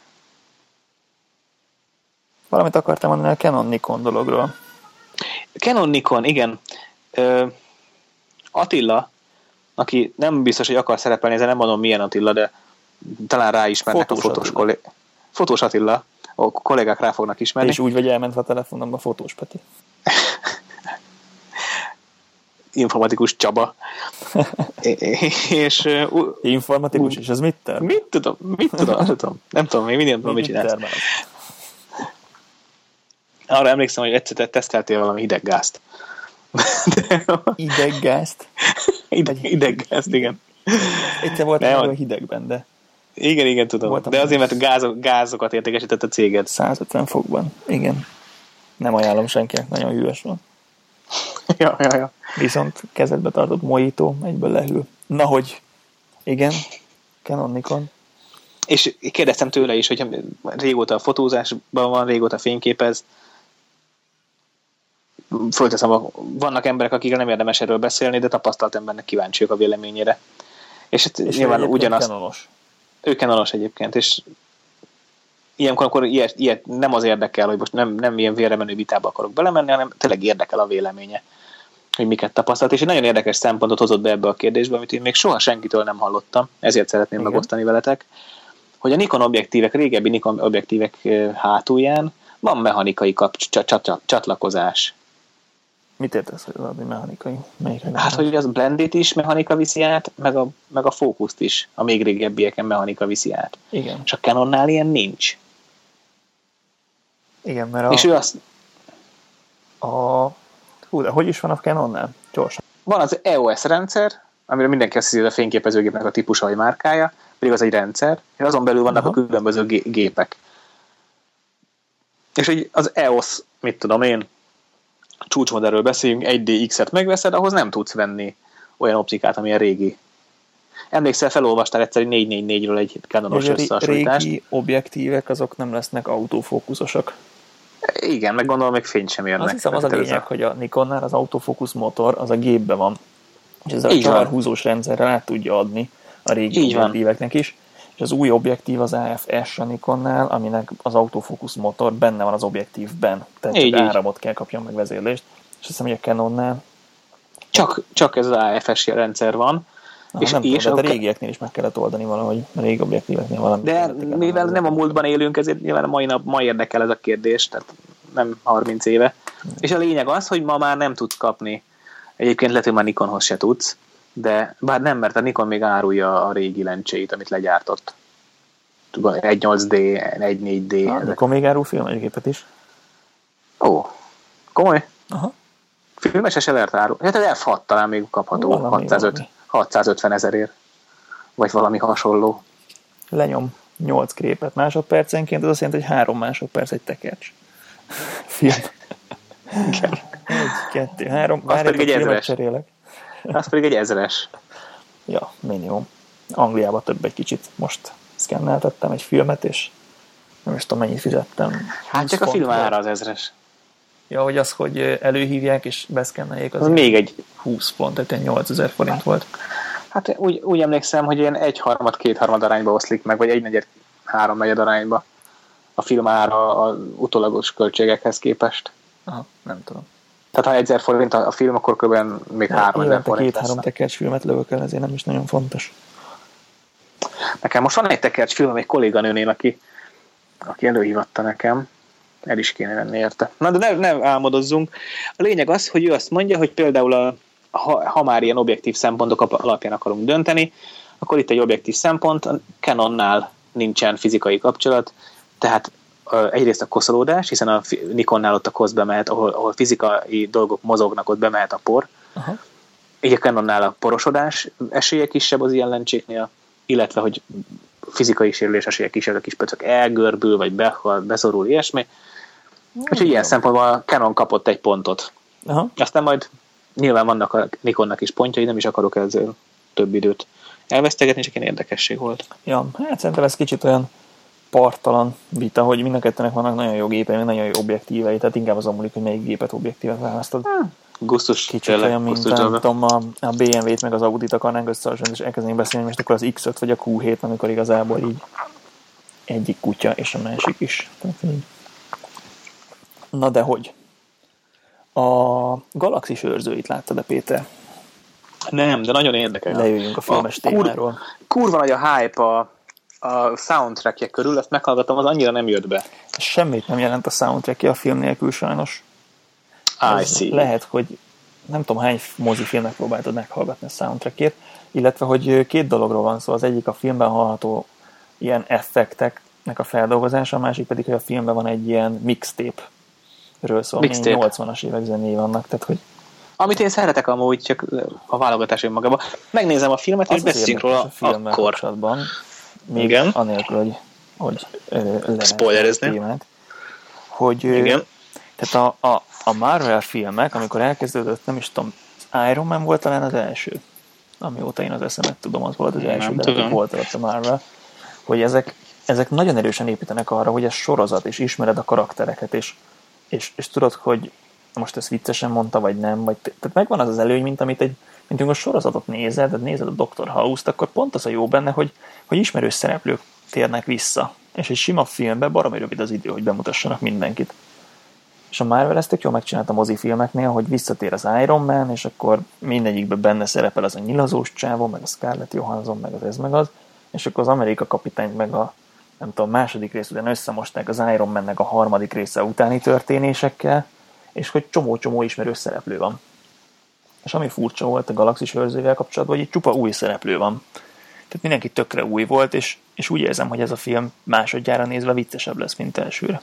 A: Valamit akartam mondani a Canon-Nikon dologról.
B: Canon-Nikon, igen. Ö, Attila aki nem biztos, hogy akar szerepelni, ezzel nem mondom milyen Attila, de talán ráismernek
A: Fotós
B: a fotós kollég... Fotós Attila, a kollégák rá fognak ismerni.
A: És úgy vagy elmentve a telefonomba Fotós Peti.
B: Informatikus Csaba. és... Uh,
A: Informatikus, és ez mit ter?
B: Mit tudom, mit tudom, nem tudom. Nem tudom, még mindig nem tudom, mit csinálsz. Arra emlékszem, hogy egyszer teszteltél valami hideggázt.
A: Hideggázt?
B: Hideggázt, igen.
A: Egyszer volt a hidegben, de...
B: Igen, igen, tudom. Voltam de azért, mert gázok, gázokat értékesített a céged.
A: száz ötven fokban, igen. Nem ajánlom senkinek, nagyon hűvös van.
B: ja, ja, ja.
A: Viszont kezedbe tartott mojító, egyből lehűl. Na hogy? Igen? Canon, Nikon.
B: És kérdeztem tőle is, hogy régóta a fotózásban van, régóta fényképez. Fölteszem, vannak emberek, akikre nem érdemes erről beszélni, de tapasztalt embernek kíváncsiak a véleményére. És, és nyilván ugyanaz.
A: Canonos.
B: Ő Canonos egyébként, és ilyenkor akkor ilyet, ilyet nem az érdekel, hogy most nem, nem ilyen vérremenő vitába akarok belemenni, hanem tényleg érdekel a véleménye, hogy miket tapasztalt. És egy nagyon érdekes szempontot hozott be ebbe a kérdésbe, amit én még soha senkitől nem hallottam, ezért szeretném igen. megosztani veletek, hogy a Nikon objektívek, régebbi Nikon objektívek hátulján van mechanikai kapcs- csatlakozás.
A: Mit értesz, hogy valami mechanikai? Melyikre
B: hát, hogy az blendit is mechanika viszi át, meg a, meg a fókuszt is, a még régebbieken mechanika viszi át.
A: Igen.
B: És a Canonnál ilyen nincs.
A: Igen, mert a...
B: És ő azt...
A: A... Hú, de hogy is van a Canonnál? Gyorsan.
B: Van az E O S rendszer, amire mindenki azt hiszi, hogy a fényképezőgépnek a típusa vagy márkája, pedig az egy rendszer, és azon belül vannak uh-huh. a különböző gépek. És hogy az E O S, mit tudom én, csúcsmodellről beszélünk, egy D X-et megveszed, ahhoz nem tudsz venni olyan optikát, amilyen régi. Emlékszel, felolvastál egyszer egy négy négy négyről egy Canonos összehasonlítást.
A: Régi objektívek azok nem lesznek autofókuszosak.
B: Igen, meg gondolom, még fényt sem érnek.
A: Azt hiszem, az a lényeg, a... hogy a Nikonnál az autofókusz motor az a gépben van. És ez a csavarhúzós rendszerrel át tudja adni a régi így objektíveknek van. Is. És az új objektív az A F S a Nikonnál, aminek az autofókusz motor benne van az objektívben. Tehát így, csak így. áramot kell kapjon meg vezérlést. És azt hiszem, hogy a Canonnál
B: csak, csak ez az A F S rendszer van.
A: Aha, és nem és tudom, de a régieknél is meg kellett oldani valahogy, a régi objektíveknél valami.
B: De mivel nem a múltban élünk, ezért nyilván a mai nap ma érdekel ez a kérdés, tehát nem harminc éve. Hmm. És a lényeg az, hogy ma már nem tudsz kapni. Egyébként lehet, hogy már Nikonhoz se tudsz, de bár nem, mert a Nikon még árulja a régi lencséit, amit legyártott. egy nyolc D, egy négy D.
A: Ah, Nikon még árul filmesgépet is.
B: Ó, komoly?
A: Aha.
B: Filmes se lehet árul. Hát az F hat talán még kapható valami, hatszázöt, valami. hatszázötven ezerért. Vagy valami hasonló.
A: Lenyom nyolc képet másodpercenként, az azt jelenti, hogy három másodperc egy tekercs. Film. egy, kettő, három.
B: Az pedig egy ezres.
A: Cserélek.
B: Az pedig egy ezres.
A: Ja, minimum. Angliában több egy kicsit. Most szkenneltettem egy filmet, és nem is tudom, mennyit fizettem.
B: Hát csak a film ára az ezres.
A: Ja, hogy az, hogy előhívják és beszkenneljék, az,
B: az még egy
A: húsz pont, tehát nyolcezer forint volt.
B: Hát úgy, úgy emlékszem, hogy ilyen egy harmad, két harmad arányba oszlik meg, vagy egy negyed, három negyed arányba a film ára az utólagos költségekhez képest.
A: Aha, nem tudom.
B: Tehát ha egyszer forint a film, akkor kb. Még háromezer forint lesz.
A: Két-három tekercs filmet lövök el, ezért nem is nagyon fontos.
B: Nekem most van egy tekercs film, egy kolléganőnél, aki, aki előhívatta nekem. El is kéne venni érte. Na, de ne, ne álmodozzunk. A lényeg az, hogy ő azt mondja, hogy például a, ha, ha már ilyen objektív szempontok alapján akarunk dönteni, akkor itt egy objektív szempont, a Canonnál nincsen fizikai kapcsolat, tehát egyrészt a koszolódás, hiszen a Nikonnál ott a kosz bemehet, ahol, ahol fizikai dolgok mozognak, ott bemehet a por. Aha. Így a Canonnál a porosodás esélye kisebb az ilyen lencséknél, illetve, hogy fizikai sérülés esélye kisebb, a kis pöcök elgörbül, vagy behal, beszorul, ilyesmi. Úgyhogy ilyen szempontból a Canon kapott egy pontot. Aha. Aztán majd nyilván vannak a Nikonnak is pontjai, nem is akarok ezzel több időt elvesztegetni, csak ilyen érdekesség volt.
A: Ja, hát szerintem ez kicsit olyan parttalan vita, hogy mind a kettőnek vannak nagyon jó gépei, nagyon jó objektívei, tehát inkább azon múlik, hogy melyik gépet, objektívet választod. Hmm.
B: Gusztus.
A: Kicsit tényleg, olyan, mint nem tudom, a, a B M W-t meg az Audit akarnánk összehasonlítani, és elkezdenünk beszélni, most akkor az X öt vagy a Q hét, amikor igazából így egyik kutya, és a másik is. Na de hogy? A Galaxis őrzőit láttad-e, Péter?
B: Nem, de nagyon érdekel.
A: Lejöjjünk a filmes a témáról.
B: Kur, kurva nagy a hype a, a soundtrackje körül, ezt meghallgattam, az annyira nem jött be.
A: Semmit nem jelent a soundtrackje a film nélkül sajnos.
B: I see.
A: Lehet, hogy nem tudom hány mozifilmnek próbáltad meghallgatni a soundtrackét, illetve hogy két dologról van szó. Az egyik a filmben hallható ilyen effekteknek a feldolgozása, a másik pedig, hogy a filmben van egy ilyen mixtape-ről szól,
B: mixtape.
A: nyolcvanas évek zenéi vannak, tehát hogy
B: amit én szeretek amúgy, csak a válogatás önmagában. Megnézem a filmet, és beszélünk róla akkor.
A: Még igen. Anélkül, hogy, hogy
B: spoilerezni.
A: Hogy igen. Tehát a, a, a Marvel filmek, amikor elkezdődött, nem is tudom, az Iron Man volt talán az első. Amióta én az eszemet tudom, az volt az első, nem de tudom. Volt ott a Marvel. Hogy ezek, ezek nagyon erősen építenek arra, hogy ez sorozat, és ismered a karaktereket, és, és, és tudod, hogy most ezt viccesen mondta, vagy nem, vagy tehát megvan az az előny, mint amit egy, mint a sorozatot nézed, de nézed a doktor House-t, akkor pont az a jó benne, hogy, hogy ismerős szereplők térnek vissza. És egy sima filmben baromi rövid az idő, hogy bemutassanak mindenkit. És a Marvel ezt tök jól megcsinált a mozifilmeknél, hogy visszatér az Iron Man, és akkor mindegyikben benne szerepel az a nyilazós csávó, meg a Scarlett Johansson, meg az ez meg az, és akkor az Amerika kapitányt, meg a nem tudom, második rész után összemosták az Iron Man-nek a harmadik része utáni történésekkel, és hogy csomó-csomó ismerős szereplő van. És ami furcsa volt a Galaxis őrzővel kapcsolatban, hogy egy csupa új szereplő van. Tehát mindenki tökre új volt, és, és úgy érzem, hogy ez a film másodjára nézve viccesebb lesz, mint elsőre.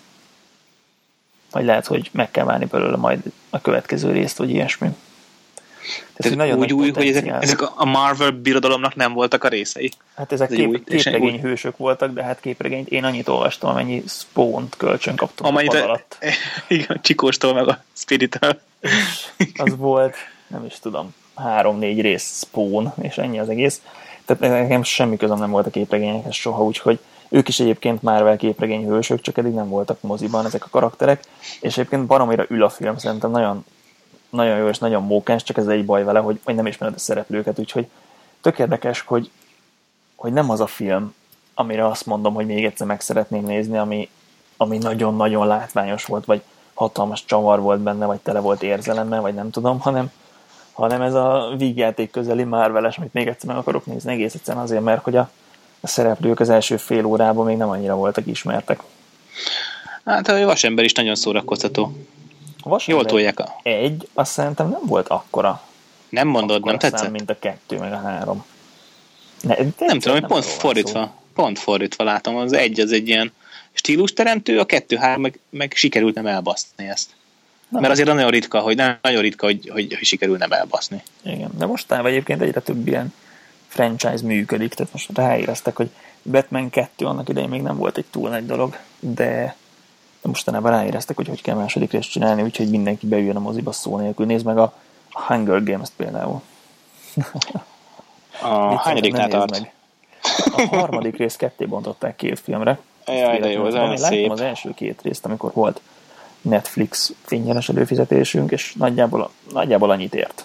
A: Vagy lehet, hogy meg kell várni belőle majd a következő részt, vagy ilyesmi.
B: Tehát nagyon úgy új, hogy ezek, ezek a Marvel birodalomnak nem voltak a részei?
A: Hát ezek kép, képregény hősök voltak, de hát képregényt én annyit olvastam, amennyi Spawn-t kölcsön kaptam Amennyit a pad alatt.
B: Igen, Csikóstól meg a Spirit-től.
A: Az volt, nem is tudom, három-négy rész Spawn, és ennyi az egész. Tehát nekem semmi közöm nem volt a képregényekhez soha, úgyhogy ők is egyébként Marvel képregény hősök, csak eddig nem voltak moziban ezek a karakterek, és egyébként baromira ül a film, szerintem nagyon, nagyon jó és nagyon mókás, csak ez egy baj vele, hogy, hogy nem ismered a szereplőket, úgyhogy tök érdekes, hogy, hogy nem az a film, amire azt mondom, hogy még egyszer meg szeretném nézni, ami, ami nagyon-nagyon látványos volt, vagy hatalmas csavar volt benne, vagy tele volt érzelemmel, vagy nem tudom, hanem, hanem ez a vígjáték közeli Marvel-es, amit még egyszer meg akarok nézni, egész egyszerűen azért, mert hogy a a szereplők az első fél órában még nem annyira voltak ismertek.
B: Hát a Vasember is nagyon szórakoztató. Jól tolják a...
A: Egy, azt szerintem nem volt akkora.
B: Nem mondod, nem tetszett?
A: Szám, mint a kettő, meg a három. Ne,
B: nem tudom, hogy pont fordítva, szó. pont fordítva látom. Az egy az egy ilyen stílusteremtő, a kettő-három meg, meg sikerült nem elbaszni ezt. Na, mert azért nagyon ritka, hogy nem, nagyon ritka, hogy, hogy, hogy sikerül nem elbaszni.
A: Igen, de mostában egyébként egyre több ilyen franchise működik, tehát most ráéreztek, hogy Batman kettő annak idején még nem volt egy túl nagy dolog, de, de mostanában ráéreztek, hogy hogy kell második részt csinálni, úgyhogy mindenki beüljön a moziba szó nélkül. Nézd meg a Hunger Games-t például.
B: A hányadiknál tart?
A: Meg. A harmadik részt ketté bontották két filmre.
B: Jaj, de jó, ez olyan szép.
A: Láttam az első két részt, amikor volt Netflix fényes előfizetésünk, és nagyjából, nagyjából annyit ért.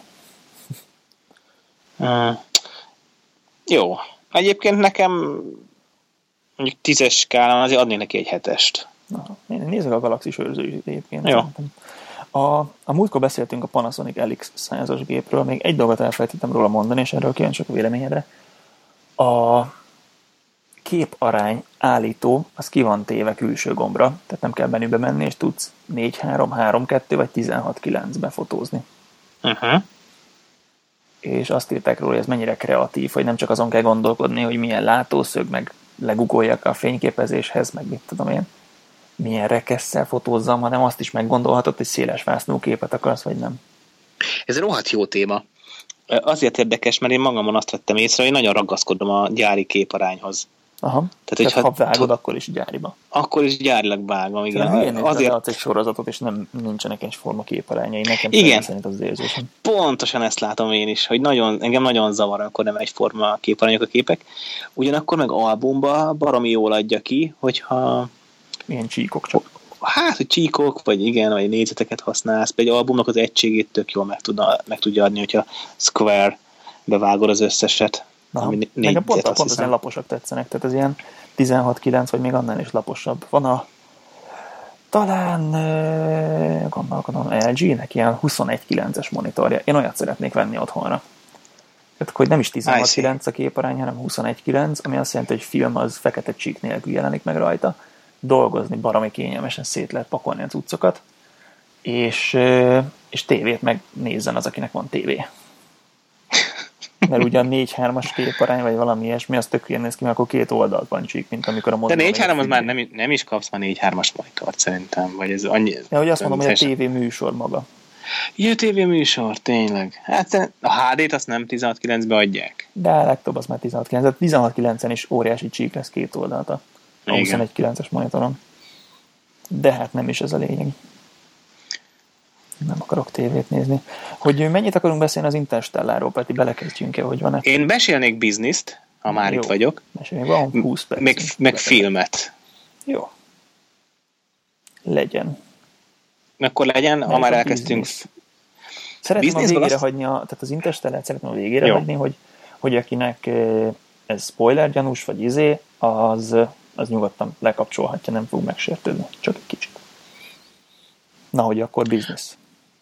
B: Hmm. Jó. Egyébként nekem mondjuk tízes skálán azért adnék neki egy hetest.
A: Na, én nézzük a Galaxis őrzőjét egyébként.
B: Jó.
A: A, a múltkor beszéltünk a Panasonic L X százas gépről, még egy dolgot elfelejtettem róla mondani, és erről kíváncsiak a véleményedre. A képarány állító, az ki van téve külső gombra, tehát nem kell menübe menni, és tudsz négy három, három kettő vagy tizenhat kilenc befotózni.
B: Uh-huh.
A: És azt írták róla, hogy ez mennyire kreatív, hogy nem csak azon kell gondolkodni, hogy milyen látószög, meg legugoljak a fényképezéshez, meg mit tudom én, milyen rekesszel fotózzam, hanem azt is meggondolhatod, hogy széles vásznú képet akarsz, vagy nem.
B: Ez rohadt jó téma. Azért érdekes, mert én magamon azt vettem észre, hogy nagyon ragaszkodom a gyári képarányhoz.
A: Aha, tehát, tehát ha vágod, akkor is gyáriba.
B: Akkor is gyárilag vágom, igen.
A: Tehát azért adsz egy sorozatot, és nem nincsenek egyforma képarányai. Nekem
B: igen.
A: Szerint az érzésem.
B: Pontosan ezt látom én is, hogy nagyon, engem nagyon zavar, akkor nem egyforma képarányok a képek. Ugyanakkor meg albumba baromi jól adja ki, hogyha...
A: Milyen csíkok csak.
B: Hát, hogy csíkok, vagy igen, vagy négyzeteket használsz. Egy albumnak az egységét tök jól meg, tudna, meg tudja adni, hogyha Square bevágod az összeset.
A: Nekem pont, pont az ilyen laposak tetszenek, tehát az ilyen tizenhat kilenc, vagy még annál is laposabb. Van a talán gondolkodom, el gé-nek ilyen huszonegy kilences monitorja. Én olyat szeretnék venni otthonra. Tehát akkor nem is tizenhat kilenc a képarány, hanem huszonegy kilenc, ami azt jelenti, hogy film az fekete csík nélkül jelenik meg rajta. Dolgozni baromi kényelmesen szét lehet pakolni a cuccokat, és, és tévét meg nézzen az, akinek van tévé. Mert ugyan négy hármas képarány, vagy valami ilyesmi, az tök néz ki, mert akkor két oldalt van csík, mint amikor a
B: moziban. De négy három az már nem, nem is kapsz már négy hármas monitort szerintem, vagy ez annyi...
A: Ja, hogy azt mondom, hogy a tévé műsor maga.
B: Ja, tévé műsor, tényleg. Hát a há dét azt nem tizenhat kilencbe adják.
A: De a legtöbb az már tizenhat kilenc. De tizenhat kilencen is óriási csík lesz két oldalt a huszonegy kilences monitoron. De hát nem is ez a lényeg. Nem akarok tévét nézni. Hogy mennyit akarunk beszélni az Interstellárról, Peti, belekezdjünk-e, hogy van-e?
B: Én beszélnék bizniszt, ha már Jó. itt vagyok.
A: Mesélni, van húsz perc.
B: Meg, meg filmet.
A: Jó. Legyen.
B: Akkor legyen, ha már elkezdtünk.
A: Szeretném a végére azt... hagyni, a, tehát az Interstellárt szeretném a végére Jó. hagyni, hogy, hogy akinek ez spoiler gyanús, vagy izé, az, az nyugodtan lekapcsolhatja, nem fog megsértődni. Csak egy kicsit. Na, hogy akkor biznisz.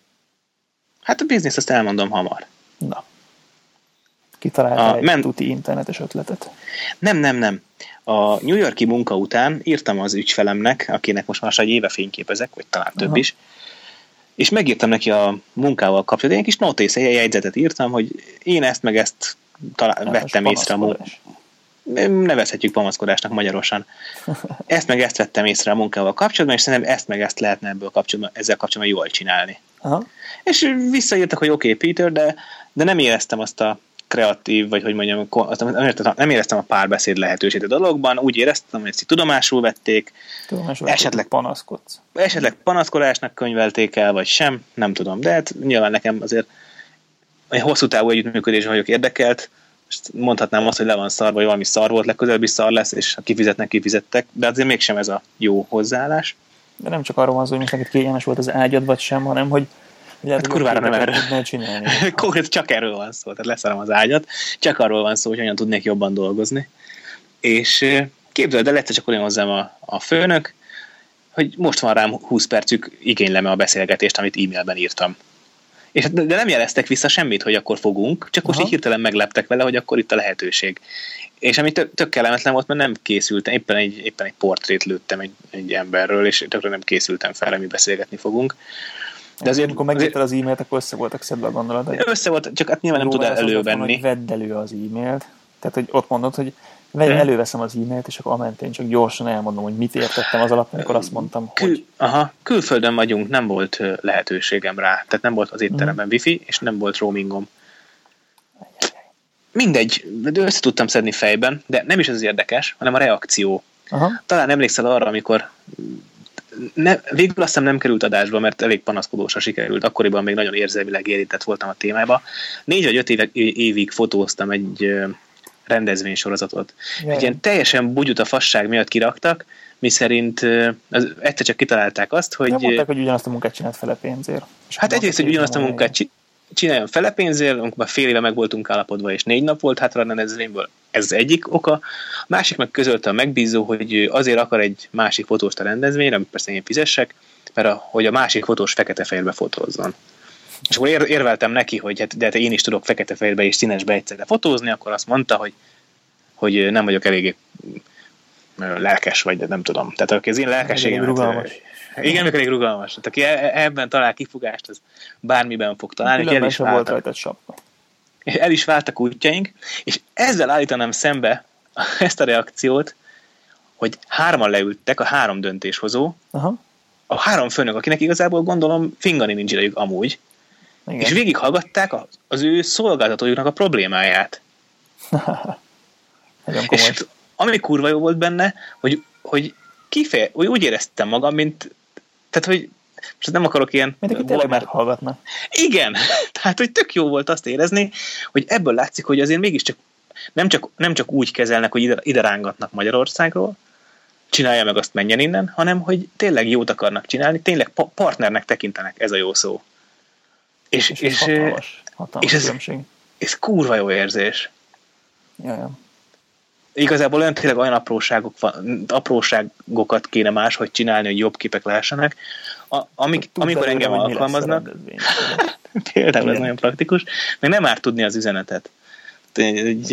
B: Hát a biznisz, azt elmondom hamar.
A: Na. Kitaláltál egy men... tuti internetes ötletet?
B: Nem, nem, nem. A New York-i munka után írtam az ügyfelemnek, akinek most már egy éve fényképezek, vagy talán több Aha. is, és megírtam neki a munkával kapcsolatban, egy kis notész, egy jegyzetet írtam, hogy én ezt meg ezt talán vettem észre a munkával. Nevezhetjük panaszkodásnak magyarosan. Ezt meg ezt vettem észre a munkával kapcsolatban, és szerintem ezt meg ezt lehetne ebből kapcsolatban, ezzel kapcsolatban jól csinálni. Aha. És visszaírtak, hogy oké, okay, Peter, de, de nem éreztem azt a kreatív, vagy hogy mondjam, nem éreztem a párbeszéd lehetőséget a dologban, úgy éreztem, hogy ezt tudomásul vették,
A: tudomásul esetleg panaszkodsz.
B: Esetleg panaszkodásnak könyvelték el, vagy sem, nem tudom, de hát nyilván nekem azért egy hosszú távú együttműködés vagyok érdekelt, mondhatnám azt, hogy le van szar, vagy valami szar volt, legközelebbi szar lesz, és ha kifizetnek, kifizettek, de azért mégsem ez a jó hozzáállás.
A: De nem csak arról van szó, hogy most neked kényelmes volt az ágyad, vagy sem, hanem hogy
B: hát kurvára nem erről. Konkrét csak erről van szó, tehát leszarom az ágyat, csak arról van szó, hogy hogyan tudnék jobban dolgozni. És képzeld el, egyszer csak olyan hozzám a, a főnök, hogy most van rám húsz percük, igénylem a beszélgetést, amit e-mailben írtam. És, de nem jeleztek vissza semmit, hogy akkor fogunk, csak most így hirtelen megleptek vele, hogy akkor itt a lehetőség. És ami tök, tök kellemetlen volt, mert nem készültem, éppen egy, éppen egy portrét lőttem egy, egy emberről, és tökre nem készültem fel, mi beszélgetni fogunk.
A: De azért, amikor megírtad az e-mailt, akkor össze voltak szedve a gondolat.
B: Össze volt, csak hát nyilván nem tud elővenni.
A: Vedd elő az e-mailt. Tehát, hogy ott mondod, hogy hmm. előveszem az e-mailt, és akkor amentén csak gyorsan elmondom, hogy mit értettem az alapján, amikor azt mondtam,
B: Kül,
A: hogy...
B: Aha, külföldön vagyunk, nem volt lehetőségem rá. Tehát nem volt az étteremben hmm. wifi, és nem volt roamingom. Mindegy, de össze tudtam szedni fejben, de nem is ez az érdekes, hanem a reakció. Aha. Talán emlékszel arra, amikor... Ne, végül aztán nem került adásba, mert elég panaszkodósra sikerült. Akkoriban még nagyon érzelmileg érintett voltam a témába. Négy vagy öt éve, évig fotóztam egy rendezvénysorozatot. Jaj. Egy ilyen teljesen bugyuta fasság miatt kiraktak, miszerint az, egyszer csak kitalálták azt, hogy...
A: Nem mondták, hogy ugyanazt a munkát csinált fele pénzért.
B: Hát egyrészt, hogy ugyanazt a munkát csináljon fele pénzért, amikor fél éve meg voltunk állapodva, és négy nap volt hátra a rendezvényből. Ez az egyik oka. A másik meg közölte a megbízó, hogy azért akar egy másik fotóst a rendezvényre, amit persze én fizessek, mert a, hogy a másik fotós fekete-fehérbe fotózzon. És akkor ér, érveltem neki, hogy hát, de hát én is tudok fekete-fehérbe és színesbe egyszerre fotózni, akkor azt mondta, hogy, hogy nem vagyok eléggé lelkes, vagy nem tudom. Tehát az én lelkességem... Igen, még elég rugalmas. Tehát aki ebben talál kifugást, az bármiben fog találni.
A: Különben sem volt rajta sapka.
B: És el is váltak útjaink, és ezzel állítanám szembe ezt a reakciót, hogy hárman leültek, a három döntéshozó, Aha. a három főnök, akinek igazából gondolom fingani nincs idejük amúgy, igen. És végighallgatták az ő szolgáltatójuknak a problémáját. És ami kurva jó volt benne, hogy, hogy, kifeje, hogy úgy éreztem magam, mint tehát, hogy most nem akarok ilyen...
A: Mint aki tényleg meghallgatna.
B: Igen, tehát, hogy tök jó volt azt érezni, hogy ebből látszik, hogy azért mégiscsak nem csak, nem csak úgy kezelnek, hogy ide, ide rángatnak Magyarországról, csinálja meg azt, menjen innen, hanem, hogy tényleg jót akarnak csinálni, tényleg pa- partnernek tekintenek, ez a jó szó. És, és, és, hatalmas, hatalmas és ez, ez kurva jó érzés.
A: Jaj.
B: Igazából olyan tényleg olyan apróságok van, apróságokat kéne máshogy csinálni, hogy jobb képek lehessenek. A, amik, amikor engem alkalmaznak, például ez nagyon praktikus, meg nem árt tudni az üzenetet. egy,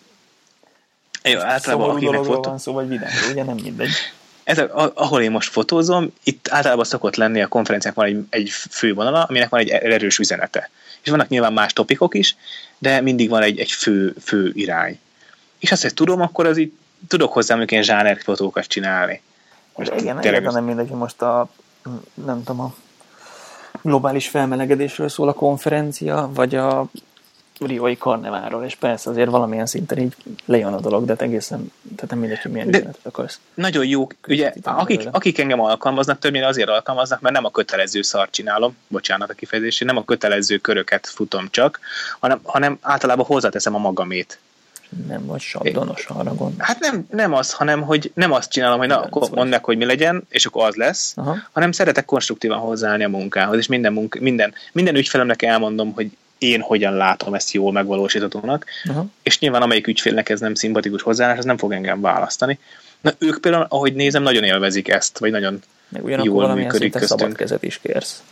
B: jó, általában akinek fotó...
A: van szó, vagy videóról, ugye nem mindegy.
B: Ez, ahol én most fotózom, itt általában szokott lenni a konferenciák van egy, egy fő vonala, aminek van egy erős üzenete. És vannak nyilván más topikok is, de mindig van egy, egy fő, fő irány. És azt, hogy tudom, akkor az így tudok hozzá mondjuk ilyen zsáner fotókat csinálni.
A: Most igen, egyáltalán nem mindegy, hogy most a nem tudom, a globális felmelegedésről szól a konferencia, vagy a riói karneválról, és persze azért valamilyen szinten így lejön a dolog, de egészen, tehát nem mindegy, hogy milyen üzenetet akarsz.
B: Nagyon jó, ugye, akik, akik engem alkalmaznak, többnyire azért alkalmaznak, mert nem a kötelező szart csinálom, bocsánat a kifejezését, nem a kötelező köröket futom csak, hanem, hanem általában hozzáteszem a magamét.
A: Nem vagy sabdonos, arra gondolom.
B: Hát nem, nem az, hanem hogy nem azt csinálom, hogy na, akkor mondd meg, hogy mi legyen, és akkor az lesz, aha, hanem szeretek konstruktívan hozzáállni a munkához, és minden, munka, minden, minden ügyfelemnek elmondom, hogy én hogyan látom ezt jól megvalósíthatónak, uh-huh, és nyilván amelyik ügyfélnek ez nem szimpatikus hozzáállás, az nem fog engem választani. Na ők például, ahogy nézem, nagyon élvezik ezt, vagy nagyon jól működik köztünk.
A: Szabad kezet is kérsz.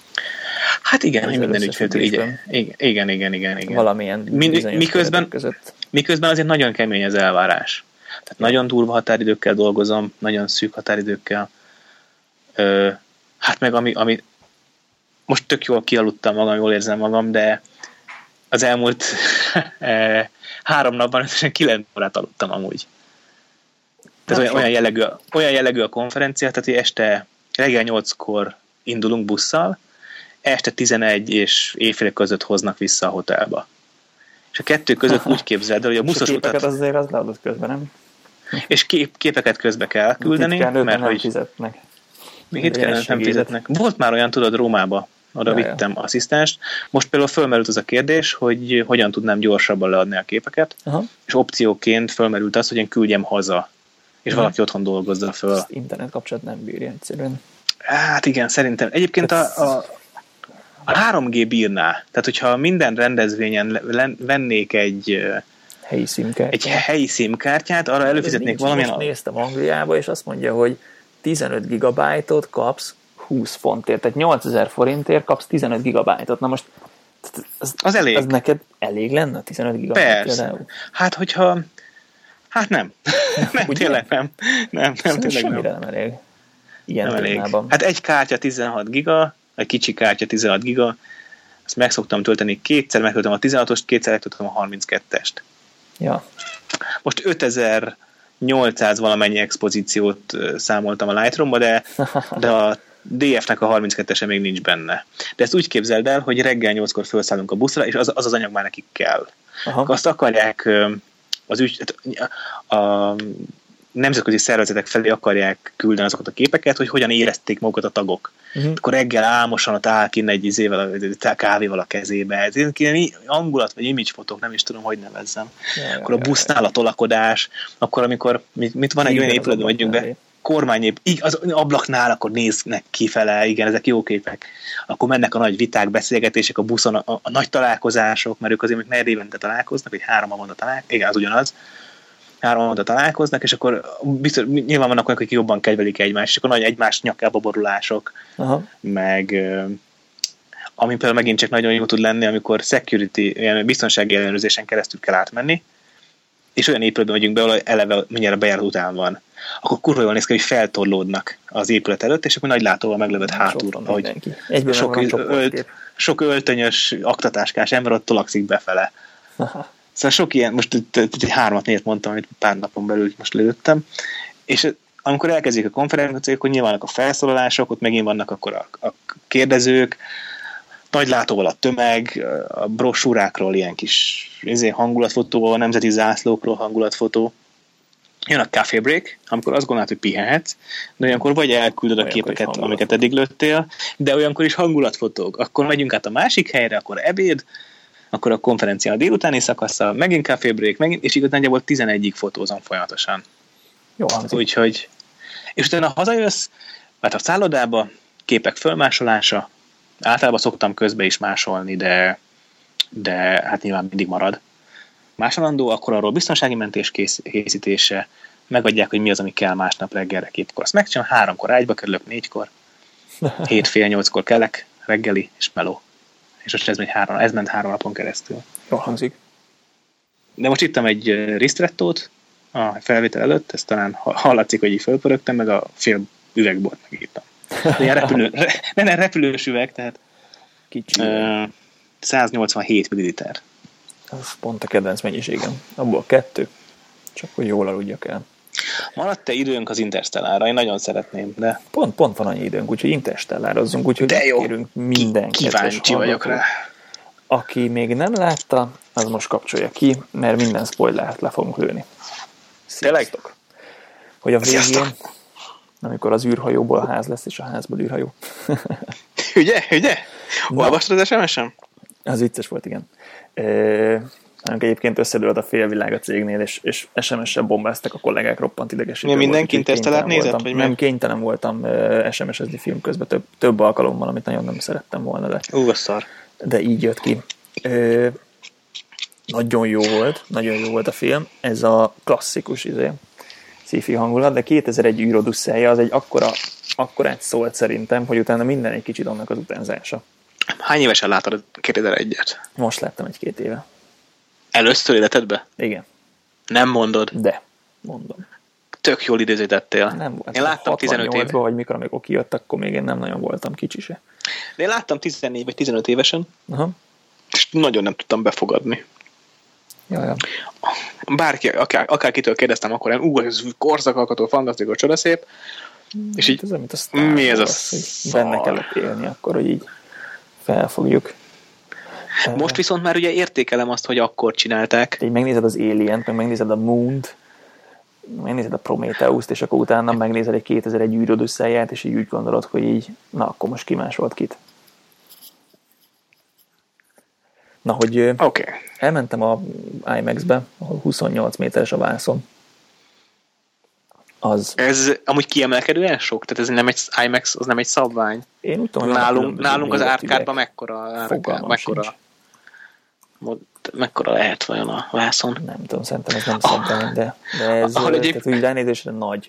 B: Hát igen, hogy minden ügyféltől igen, igen, igen, igen, igen.
A: Valamilyen
B: miközben, miközben azért nagyon kemény az elvárás. Tehát ja, nagyon durva határidőkkel dolgozom, nagyon szűk határidőkkel. Ö, hát meg ami, ami most tök jól kialudtam magam, jól érzem magam, de az elmúlt e, három napban összesen kilenc órát aludtam amúgy. Tehát olyan, olyan, jellegű, olyan jellegű a konferencia, tehát hogy este reggel nyolckor indulunk busszal, este tizenegy és éjfél között hoznak vissza a hotelba. És a kettő között úgy képzeld el, hogy a buszos
A: utat... képeket azért az leadott közben, nem?
B: És kép, képeket közbe kell küldeni,
A: mert
B: nem
A: hogy... fizetnek.
B: Hitkelen nem fizetnek. Volt már olyan, tudod, Rómába, oda ja, vittem ja. asszisztenst. Most például fölmerült az a kérdés, hogy hogyan tudnám gyorsabban leadni a képeket, aha, és opcióként fölmerült az, hogy én küldjem haza, és aha, valaki otthon dolgozza föl.
A: Ezt internet kapcsolat nem bírja egyszerűen.
B: Hát igen, szerintem. Egyébként a, a, a három G bírná. Tehát, hogyha minden rendezvényen vennék egy
A: helyi szimkártyát,
B: egy helyi szimkártyát, arra előfizetnék valamilyen...
A: Most néztem Angliába, és azt mondja, hogy tizenöt gigabájtot kapsz húsz fontért, tehát nyolcezer forintért kapsz tizenöt gigabájtot. Na most az,
B: az elég.
A: Az neked elég lenne, tizenöt gigabájt?
B: Persze. Például? Hát, hogyha... Hát nem. nem, tényleg nem. Nem, nem, tényleg
A: nem. nem elég. Ilyen
B: nem elég. Hát egy kártya tizenhat giga, egy kicsi kártya tizenhat giga, azt meg szoktam tölteni kétszer, megtöltöm a tizenhatost, kétszer megtöltöm a harminckettest.
A: Ja.
B: Most ötezer-nyolcszáz valamennyi expozíciót számoltam a Lightroom-ba, de, de a dé ef-nek a harminckettese még nincs benne. De ezt úgy képzeld el, hogy reggel nyolckor felszállunk a buszra, és az az, az anyag már nekik kell. Aha. Azt akarják az ügy, a nemzetközi szervezetek felé akarják küldeni azokat a képeket, hogy hogyan érezték magukat a tagok. Uh-huh. Akkor reggel álmosan ott áll kinn egy izével, a kávéval a kezébe. Ez ilyen angulat vagy image fotók, nem is tudom, hogy nevezzem. Ja, akkor a busznál a tolakodás, akkor amikor mit, mit van egy olyan épületben, vagyunk be, kormányép, az ablaknál, akkor néznek kifele, igen, ezek jó képek. Akkor mennek a nagy viták, beszélgetések a buszon, a, a nagy találkozások, mert ők azért még negyed évente találkoznak, vagy három havonta találkoznak, igen, az ugyanaz. három havonta találkoznak, és akkor biztos, nyilván vannak olyanok, akik jobban kedvelik egymást, és akkor nagy egymás nyakába borulások, aha, meg ami például megint csak nagyon jó tud lenni, amikor security, ilyen biztonsági ellenőrzésen keresztül kell átmenni, és olyan épületben megyünk be, ahol eleve mindjárt a bejárat után van. Akkor kurva jól néz ki, hogy feltorlódnak az épület előtt, és akkor nagy látóval meglöved hátul, ahogy sok, ölt, sok öltönyös, aktatáskás ember ott tolakszik befele. Aha. Szóval sok ilyen, most egy hármat négyet mondtam, amit pár napon belül most lőttem, és amikor elkezdik a konferenciák, akkor nyilván a felszólalások, ott megint vannak akkor a, a kérdezők, nagy látóval a tömeg, a brosúrákról ilyen kis hangulatfotó, a nemzeti zászlókról hangulatfotó. Jön a café break, amikor azt gondolod, hogy pihenhetsz, de olyankor vagy elküldöd a képeket, amiket eddig lőttél, de olyankor is hangulatfotók. Akkor megyünk át a másik helyre, akkor ebéd, akkor a konferencia a délutáni szakaszsal, megint café break, megint, és igazából tizenegyig fotózom folyamatosan.
A: Jó,
B: úgyhogy, és utána hazajössz, mert a szállodába, képek fölmásolása, általában szoktam közbe is másolni, de, de hát nyilván mindig marad. Másolandó, akkor arról biztonsági mentés kész, készítése, megadják, hogy mi az, ami kell másnap reggelre képkor. Azt megcsinálom, háromkor ágyba kerülök, négykor, hét fél nyolckor kelek, reggeli és meló. És most ez ment három, ez ment három napon keresztül.
A: Jó hangzik.
B: de most ittam egy ristrettót a felvétel előtt, ezt talán hallatszik, hogy így fölpörögtem, meg a fél üvegbort megittam. De ilyen repülő, ne, ne, repülős üveg, tehát
A: Kicsi.
B: Uh, száznyolcvanhét milliliter.
A: Ez pont a kedvenc mennyiségem. Abból kettő, csak hogy jól aludjak el.
B: Maradt-e időnk az Interstellárra? Én nagyon szeretném, de...
A: Pont, pont van annyi időnk, úgyhogy Interstellározzunk, úgyhogy kérünk minden
B: kíváncsi vagyok rá.
A: Aki még nem látta, az most kapcsolja ki, mert minden spoilert le fogunk lőni. Sziasztok! Hogy a végén, Sziasztok. amikor az űrhajóból a ház lesz, és a házból űrhajó.
B: Ugye? Ugye? Olvastad az es em es-em?
A: Az vicces volt, igen. E- Egyébként összedőlt a félvilág a cégnél, és, és es em es-sel bombáztak a kollégák, roppant idegesítő.
B: Mindenki Interstellárt nézett? Vagy
A: nem, kénytelen voltam es em es-ezni film közben több, több alkalommal, amit nagyon nem szerettem volna, de,
B: Ú, a szar.
A: de így jött ki. Ö, nagyon jó volt, nagyon jó volt a film. Ez a klasszikus izé, sci-fi hangulat, de kétezer-egy űrodüsszeja az egy akkora, akkorát szólt szerintem, hogy utána minden egy kicsit annak az utánzása.
B: Hány évesen látod kétezer-egyet?
A: Most láttam egy-két éve.
B: Először életedbe?
A: Igen.
B: Nem mondod?
A: De, mondom.
B: Tök jól idézítettél.
A: Nem volt.
B: Én láttam tizenöt éve.
A: Vagy mikor, amikor kijött, akkor még én nem nagyon voltam kicsi se.
B: De én láttam tizennégy vagy tizenöt évesen,
A: Aha.
B: és nagyon nem tudtam befogadni.
A: Jajjá.
B: Bárki, akár, akárkitől kérdeztem, akkor én, ú, ez korszakalkotó, fantasztikus, csodaszép. És így,
A: ez mint a Star
B: mi ez a
A: Wars, benne kellett élni akkor, hogy így felfogjuk.
B: Most viszont már ugye értékelem azt, hogy akkor csinálták.
A: Így megnézed az Alien-t, meg megnézed a Moon-t, megnézed a Prometheus-t, és akkor utána megnézed egy kétezer-egy űrodüsszelját, és így úgy gondolod, hogy így, na, akkor most kimásolt kit. Na, hogy
B: okay.
A: elmentem a IMAX-be, ahol huszonnyolc méteres a vászon. Az...
B: Ez amúgy kiemelkedően sok? Tehát ez nem egy IMAX, az nem egy szabvány?
A: Én úgy tudom,
B: nálunk, nálunk az árkádban mekkora, mekkora, mekkora lehet vajon a vászon?
A: Nem tudom, szerintem ez nem szabvány, de, de ez ah, egyéb... tehát úgy ránézésre nagy.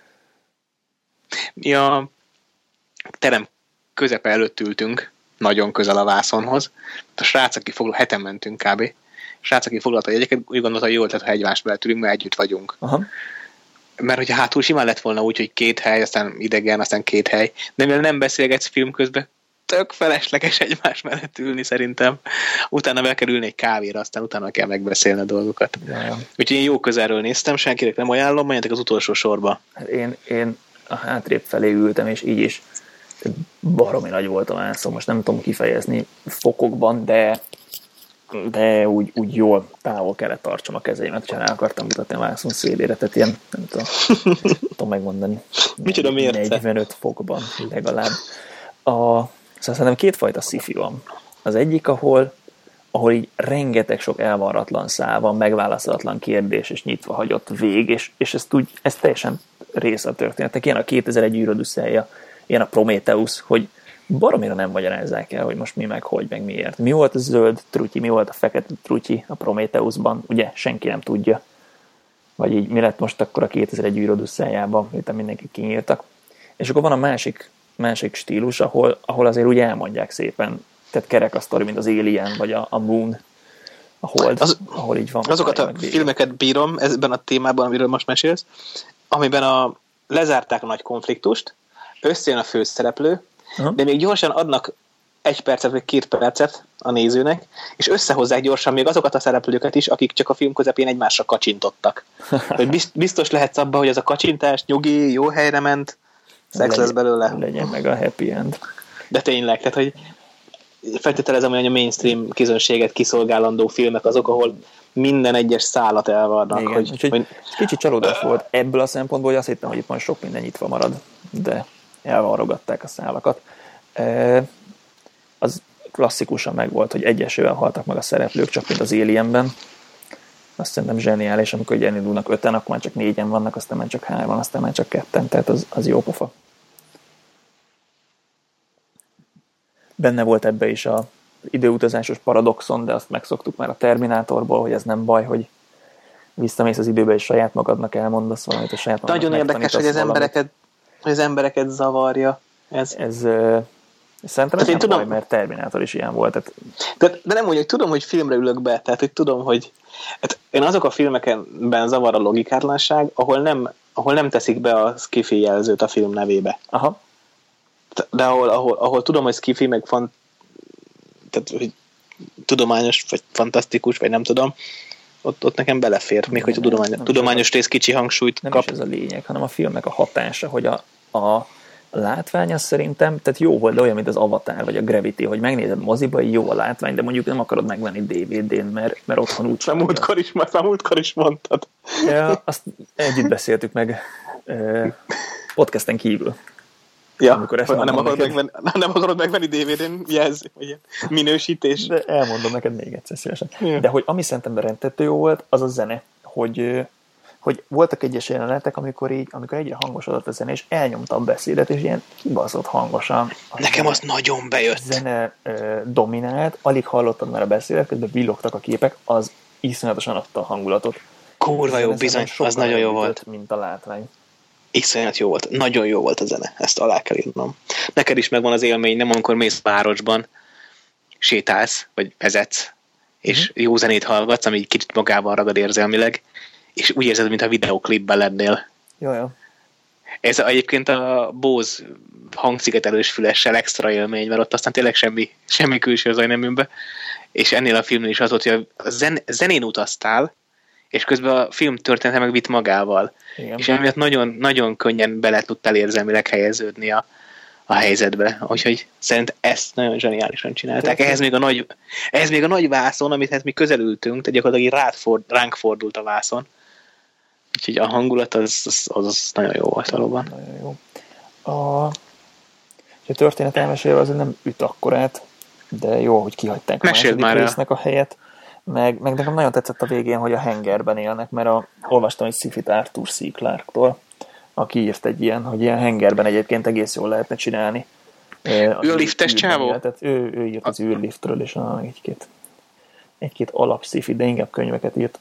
B: Mi a terem közepe előtt ültünk, nagyon közel a vászonhoz. A srác, aki foglal, heten mentünk kb. A srác, aki foglalta a jegyeket, úgy gondolta, hogy jól, tehát ha egymás mellett ülünk, mert együtt vagyunk. Aha. Mert hogyha hátul simán lett volna úgy, hogy két hely, aztán idegen, aztán két hely, de mivel nem beszélgetsz film közben, tök felesleges egymás mellett ülni szerintem. Utána be kell ülni egy kávéra, aztán utána kell megbeszélni a dolgokat. Ja. Úgyhogy én jó közelről néztem, senkinek nem ajánlom, menjetek az utolsó sorba.
A: Én, én a hátrébb felé ültem, és így is baromi nagy volt a vászon. Most nem tudom kifejezni fokokban, de de úgy, úgy jól távol kellett tartsam a kezeimet, ha el akartam mutatni a vászon szélére, tehát ilyen, nem tudom, tudom megmondani.
B: Micsoda mérce?
A: negyvenöt fokban legalább. A, szóval szerintem kétfajta sci-fi van. Az egyik, ahol, ahol így rengeteg sok elvarratlan szál van, megválaszolatlan kérdés, és nyitva hagyott vég, és, és ez, úgy, ez teljesen része a történetnek. Ilyen a kétezer-egy űrodüsszeja, ilyen a Prometheus, hogy baromira nem magyarázzák el, hogy most mi meg hogy, meg miért. Mi volt a zöld trutyi, mi volt a fekete trutyi a Prometheusban, ugye senki nem tudja. Vagy így mi lett most akkor a kétezer-egy űrodüsszeljában, miután mindenki kinyírtak. És akkor van a másik, másik stílus, ahol, ahol azért úgy elmondják szépen, tehát kerek a sztori, mint az Alien, vagy a, a Moon, a Hold, az, ahol így van.
B: Azokat a filmeket bírom ebben a témában, amiről most mesélsz, amiben a, lezárták a nagy konfliktust, összejön a főszereplő, uh-huh. de még gyorsan adnak egy percet vagy két percet a nézőnek, és összehozzák gyorsan még azokat a szereplőket is, akik csak a film közepén egymásra kacsintottak. Hogy biztos lehetsz abban, hogy ez a kacsintás nyugi, jó helyre ment, szex lesz belőle.
A: Legyen meg a happy end.
B: De tényleg, tehát hogy feltételezem, hogy a mainstream közönséget kiszolgálandó filmek azok, ahol minden egyes szálat elvarnak.
A: Igen,
B: hogy,
A: úgyhogy hogy... kicsit csalódás volt ebből a szempontból, hogy azt hittem, hogy itt majd sok minden nyitva marad, de elvarrogatták a szálakat. Az klasszikusan megvolt, hogy egyesével haltak meg a szereplők, csak mint az Alienben. Azt szerintem zseniális, amikor elindulnak öten, akkor már csak négyen vannak, aztán már csak hárman, aztán már csak ketten, tehát az, az jó pofa. Benne volt ebbe is az időutazásos paradoxon, de azt megszoktuk már a Terminátorból, hogy ez nem baj, hogy visszamész az időbe, és saját magadnak elmondasz valamit, a saját magadnak
B: nagyon érdekes, hogy az, embereket, hogy az embereket zavarja. Ez,
A: ez Szerintem ez nem tudom, baj, mert Terminátor is ilyen volt. Tehát...
B: De, de nem úgy, hogy tudom, hogy filmre ülök be, tehát hogy tudom, hogy hát én azok a filmekben zavar a logikátlanság, ahol nem, ahol nem teszik be a skifi jelzőt a film nevébe.
A: Aha.
B: De ahol, ahol, ahol tudom, hogy skifi, meg fan, tehát, hogy tudományos, vagy fantasztikus, vagy nem tudom, ott, ott nekem belefér, még nem, hogy a tudományos, tudományos rész kicsi hangsúlyt
A: nem
B: kap.
A: Nem is ez a lényeg, hanem a filmnek a hatása, hogy a, a látvány az szerintem, tehát jó volt, de olyan, mint az Avatar, vagy a Gravity, hogy megnézed moziba, jó a látvány, de mondjuk nem akarod megvenni dé vé dén, mert, mert otthon úgy
B: sem. Múltkor is, már múltkor is mondtad.
A: Ja, azt együtt beszéltük meg eh, podcasten kívül.
B: Ja, amikor nem akarod, megvenni, nem akarod megvenni dé vé dén, jelz, vagy minősítés.
A: De elmondom neked még egyszer szívesen. Ja. De hogy ami szerintem berendtető jó volt, az a zene, hogy, hogy voltak egyes jelenetek, amikor így, amikor egyre hangosodott a zene, és elnyomta a beszédet, és ilyen kibaszott hangosan.
B: Nekem az nagyon bejött.
A: Zene uh, dominált, alig hallottad már a beszédet, közben villogtak a képek, az iszonyatosan adta a hangulatot.
B: Kurva jó, bizony, az nagyon jó volt.
A: Mint a látvány.
B: Iszonyat jó volt. Nagyon jó volt a zene. Ezt alá kell írnom. Neked is megvan az élmény, nem amikor mész városban, sétálsz, vagy vezetsz, és mm. jó zenét hallgatsz, ami kicsit magában ragad érzelmileg, és úgy érzed, mintha videóklipben lennél.
A: Jó, jó.
B: Ez egyébként a Bose hangszigetelős fülessel extra élmény, mert ott aztán tényleg semmi, semmi külső zaj nem jön be. És ennél a filmnél is az volt, hogy a zen, zenén utaztál, és közben a film története meg vitt magával. Igen. És emiatt nagyon, nagyon könnyen bele tudtál érzelmileg helyeződni a, a helyzetbe. Úgyhogy szerint ezt nagyon zseniálisan csinálták. Ehhez még, a nagy, ehhez még a nagy vászon, amit mi közelültünk, tehát gyakorlatilag rád ford, ránk fordult a vászon. Úgyhogy a hangulat az, az, az nagyon jó volt valóban.
A: Nagyon jó. A, a történet elmesélve azért nem üt akkorát, de jó, hogy kihagyták a
B: Meséld
A: második résznek a helyet. Meg, meg nekem nagyon tetszett a végén, hogy a hengerben élnek, mert a, olvastam egy szifit Arthur C. Clarke-tól, aki írt egy ilyen, hogy ilyen hengerben egyébként egész jól lehetne csinálni.
B: Ő a liftes csávó?
A: Ő, ő írt az űrliftről, és a, egy-két, egy-két alapszifit, de inkább könyveket írt.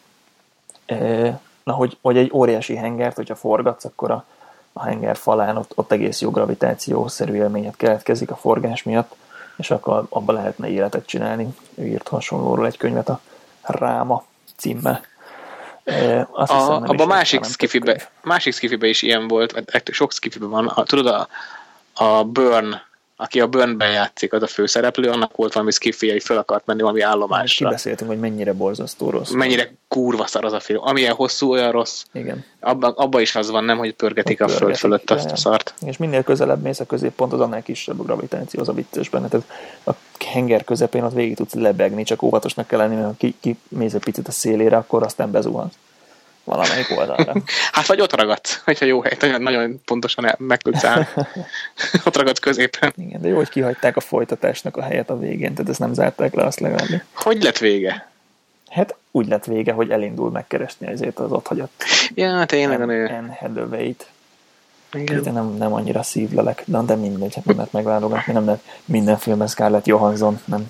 A: Na, hogy, hogy egy óriási hengert, hogyha forgatsz, akkor a, a henger falán ott, ott egész jó gravitációszerű élményet keletkezik a forgás miatt, és akkor abba lehetne életet csinálni. Ő írt hasonlóról egy könyvet, a Ráma címmel. E, azt
B: a, hiszem, abban a másik skifibe, másik skifibe is ilyen volt, sok skifibe van. A, tudod, a, a Burn, aki a Burnben játszik, az a főszereplő, annak volt valami skifi, hogy fel akart menni valami állomásra.
A: Kibeszéltünk, hogy mennyire borzasztó rossz.
B: Mennyire kurva szar az a film. Amilyen hosszú, olyan rossz.
A: Igen.
B: Abban abba is az van, nem, hogy pörgetik a, a föld fölött azt a szart.
A: És minél közelebb mész a középponthoz, annál kisebb a gravitáció, az a vicces benne. Tehát a henger közepén ott végig tudsz lebegni, csak óvatosnak kell lenni, mert ha ki, ki mész egy picit a szélére, akkor aztán bezuhansz valamelyik oldalra.
B: Hát vagy ott ragadsz, hogyha jó hely, nagyon, nagyon pontosan meg tudsz állni. Ott ragadsz középen.
A: Igen, de jó, hogy kihagyták a folytatásnak a helyet a végén, tehát ezt nem zárták le azt legalább.
B: Hogy lett vége?
A: Hát úgy lett vége, hogy elindul megkeresni ezért az ott hagyott.
B: Ja, tényleg a nő.
A: Anne Hathaway-t. De nem, nem annyira szívlelek, de, de mindegy, hát nem lehet megválogatni, nem lehet minden filmben Scarlett Johansson, nem.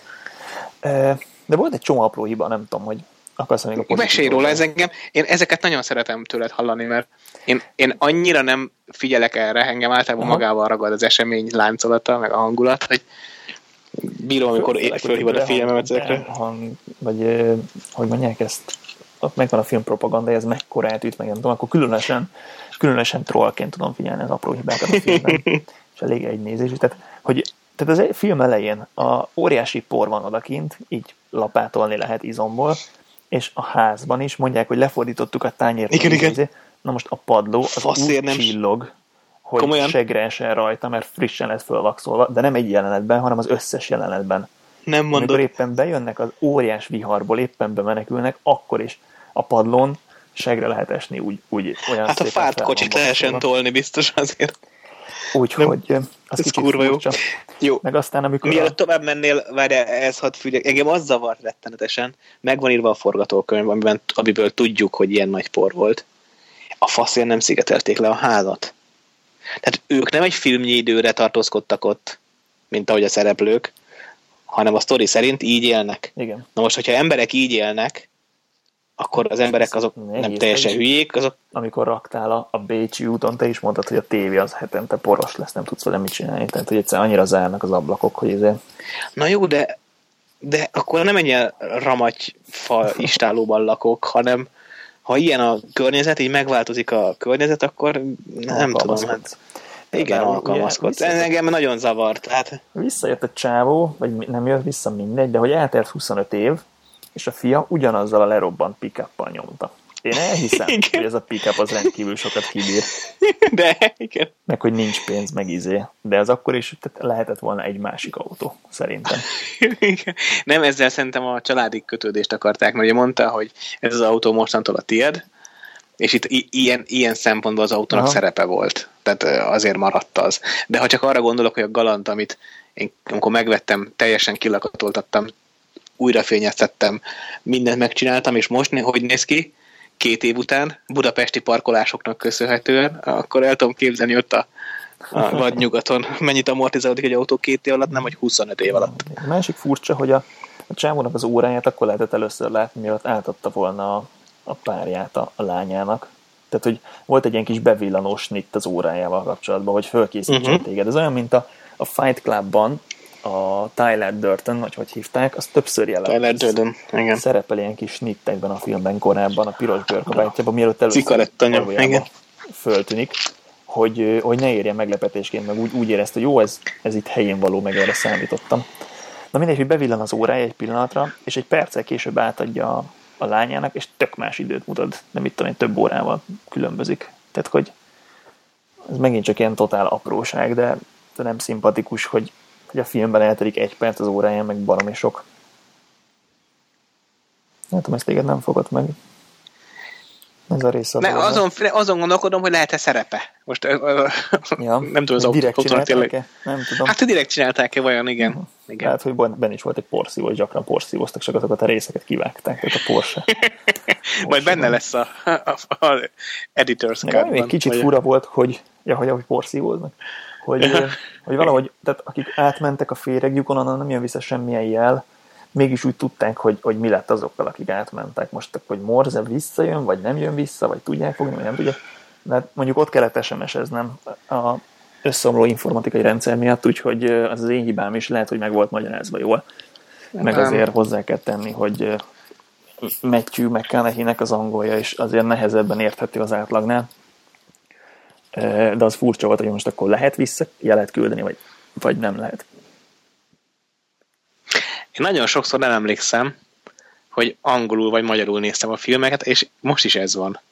A: De volt egy csomó apró hiba, nem tudom, hogy akarsz még a pozitív.
B: Mesélj róla, ez engem, én ezeket nagyon szeretem tőled hallani, mert én, én annyira nem figyelek erre, engem általában Aha. magával ragad az esemény láncolata, meg a hangulat, hogy bírom, amikor fölhívod a filmemet ezekre.
A: Vagy hogy mondják ezt, ott megvan a filmpropaganda, ez mekkora eltűnt, meg nem tudom, akkor különösen, különösen trollként tudom figyelni az apró hibákat a filmben, és elég egy nézés. Tehát, hogy, tehát az film elején a óriási por van odakint, így lapátolni lehet izomból, és a házban is mondják, hogy lefordítottuk a tányért.
B: Igen, igen.
A: Na most a padló az úgy nem csillog, hogy komolyan? Segre esel rajta, mert frissen lett fölvaxolva, de nem egy jelenetben, hanem az összes jelenetben.
B: Nem mondod.
A: Amikor éppen bejönnek az óriás viharból, éppen bemenekülnek, akkor is a padlón segre lehet esni úgy, úgy olyan
B: hát a fárt kocsit lehessen tolni biztos azért.
A: Úgyhogy az
B: ez kurva jó. Jó.
A: Meg aztán, amikor
B: mielőtt
A: a...
B: tovább mennél, várj, ez hadd figyeljek. Engem az zavart rettenetesen. Meg van írva a forgatókönyv, amiben, amiből tudjuk, hogy ilyen nagy por volt. A faszért nem szigetelték le a házat. Tehát ők nem egy filmnyi időre tartózkodtak ott, mint ahogy a szereplők, hanem a sztori szerint így élnek.
A: Igen.
B: Na most, hogyha emberek így élnek, akkor az emberek azok Nehéz nem teljesen hülyék. Azok...
A: Amikor raktál a, a Bécsi úton, te is mondtad, hogy a tévé az hetente poros lesz, nem tudsz vele mit csinálni. Tehát, hogy egyszerűen annyira zárnak az ablakok, hogy ezért...
B: Na jó, de, de akkor nem ennyi ramagyfa istálóban lakok, hanem ha ilyen a környezet, így megváltozik a környezet, akkor nem tudom. Hát, igen, alkalmazkodsz. Engem nagyon zavart. Hát...
A: Visszajött a csávó, vagy nem jött vissza, mindegy, de hogy eltelt huszonöt év, és a fia ugyanazzal a lerobbant pick-uppal nyomta. Én elhiszem, igen. hogy ez a pick-up az rendkívül sokat kibír.
B: De, igen.
A: Meg, hogy nincs pénz, meg izé. De az akkor is lehetett volna egy másik autó, szerintem.
B: Igen. Nem, ezzel szerintem a családi kötődést akarták, mert ugye mondta, hogy ez az autó mostantól a tied, és itt i- ilyen, ilyen szempontból az autónak Aha. szerepe volt. Tehát azért maradt az. De ha csak arra gondolok, hogy a Galant, amit én amikor megvettem, teljesen kilakatoltattam, újra fényeztettem, mindent megcsináltam, és most hogy néz ki? Két év után, budapesti parkolásoknak köszönhetően, akkor el tudom képzelni ott a, a vagy nyugaton, mennyit amortizálódik egy autó két év alatt, nem, hogy huszonöt év alatt.
A: A másik furcsa, hogy a, a csávónak az óráját akkor lehetett először látni, mielőtt átadta volna a, a párját a, a lányának. Tehát, hogy volt egy ilyen kis bevillanós snitt az órájával kapcsolatban, hogy fölkészítsen uh-huh. téged. Ez olyan, mint a, a Fight Clubban a Tyler Durden, vagy hogy hívták, az többször jelent.
B: Tyler Durden, igen.
A: Szerepel ilyen kis snittekben a filmben korábban, a piros bőrkabátjában, mielőtt először föltűnik, hogy, hogy ne érjen meglepetésként, meg úgy, úgy érezte, hogy jó, ez, ez itt helyén való, meg erre számítottam. Na mindegy, hogy bevillan az órája egy pillanatra, és egy perccel később átadja a, a lányának, és tök más időt mutat, nem itt tudom, több órával különbözik. Tehát, hogy ez megint csak ilyen totál apróság, de, de nem szimpatikus, hogy hogy a filmben eltelik egy perc az óráján, meg baromi sok. Nem tudom, ezt téged nem fogott meg. Ez a része.
B: Ne, azon, azon gondolkodom, hogy lehet-e szerepe. Most ja, nem tudom, az autót tényleg.
A: Nem tudom.
B: Hát, hogy direkt csinálták-e vajon, igen. Uh-huh. igen.
A: Hát, hogy benne is volt egy porszívó, és gyakran porszívoztak, csak azokat a részeket kivágták, tehát a Porsche.
B: Majd benne lesz a, a, a Editor's Cut-ban.
A: Még kicsit fura volt, hogy, ja, hogy ahogy porszívóznak. Hogy, hogy valahogy, tehát akik átmentek a féregjukon, onnan nem jön vissza semmilyen jel, mégis úgy tudták, hogy, hogy mi lett azokkal, akik átmentek. Most, hogy Morze visszajön, vagy nem jön vissza, vagy tudják fogni, vagy nem tudják. De mondjuk ott kellett es em es-eznem a összeomló informatikai rendszer miatt, úgyhogy az az én hibám is lehet, hogy meg volt magyarázva jól. Meg azért hozzá kell tenni, hogy Matthew McConaughey-nek az angolja is azért nehezebben érthető az átlagnál. De az furcsa volt, hogy most akkor lehet vissza jelet küldeni, vagy, vagy nem lehet.
B: Én nagyon sokszor nem emlékszem, hogy angolul vagy magyarul néztem a filmeket, és most is ez van.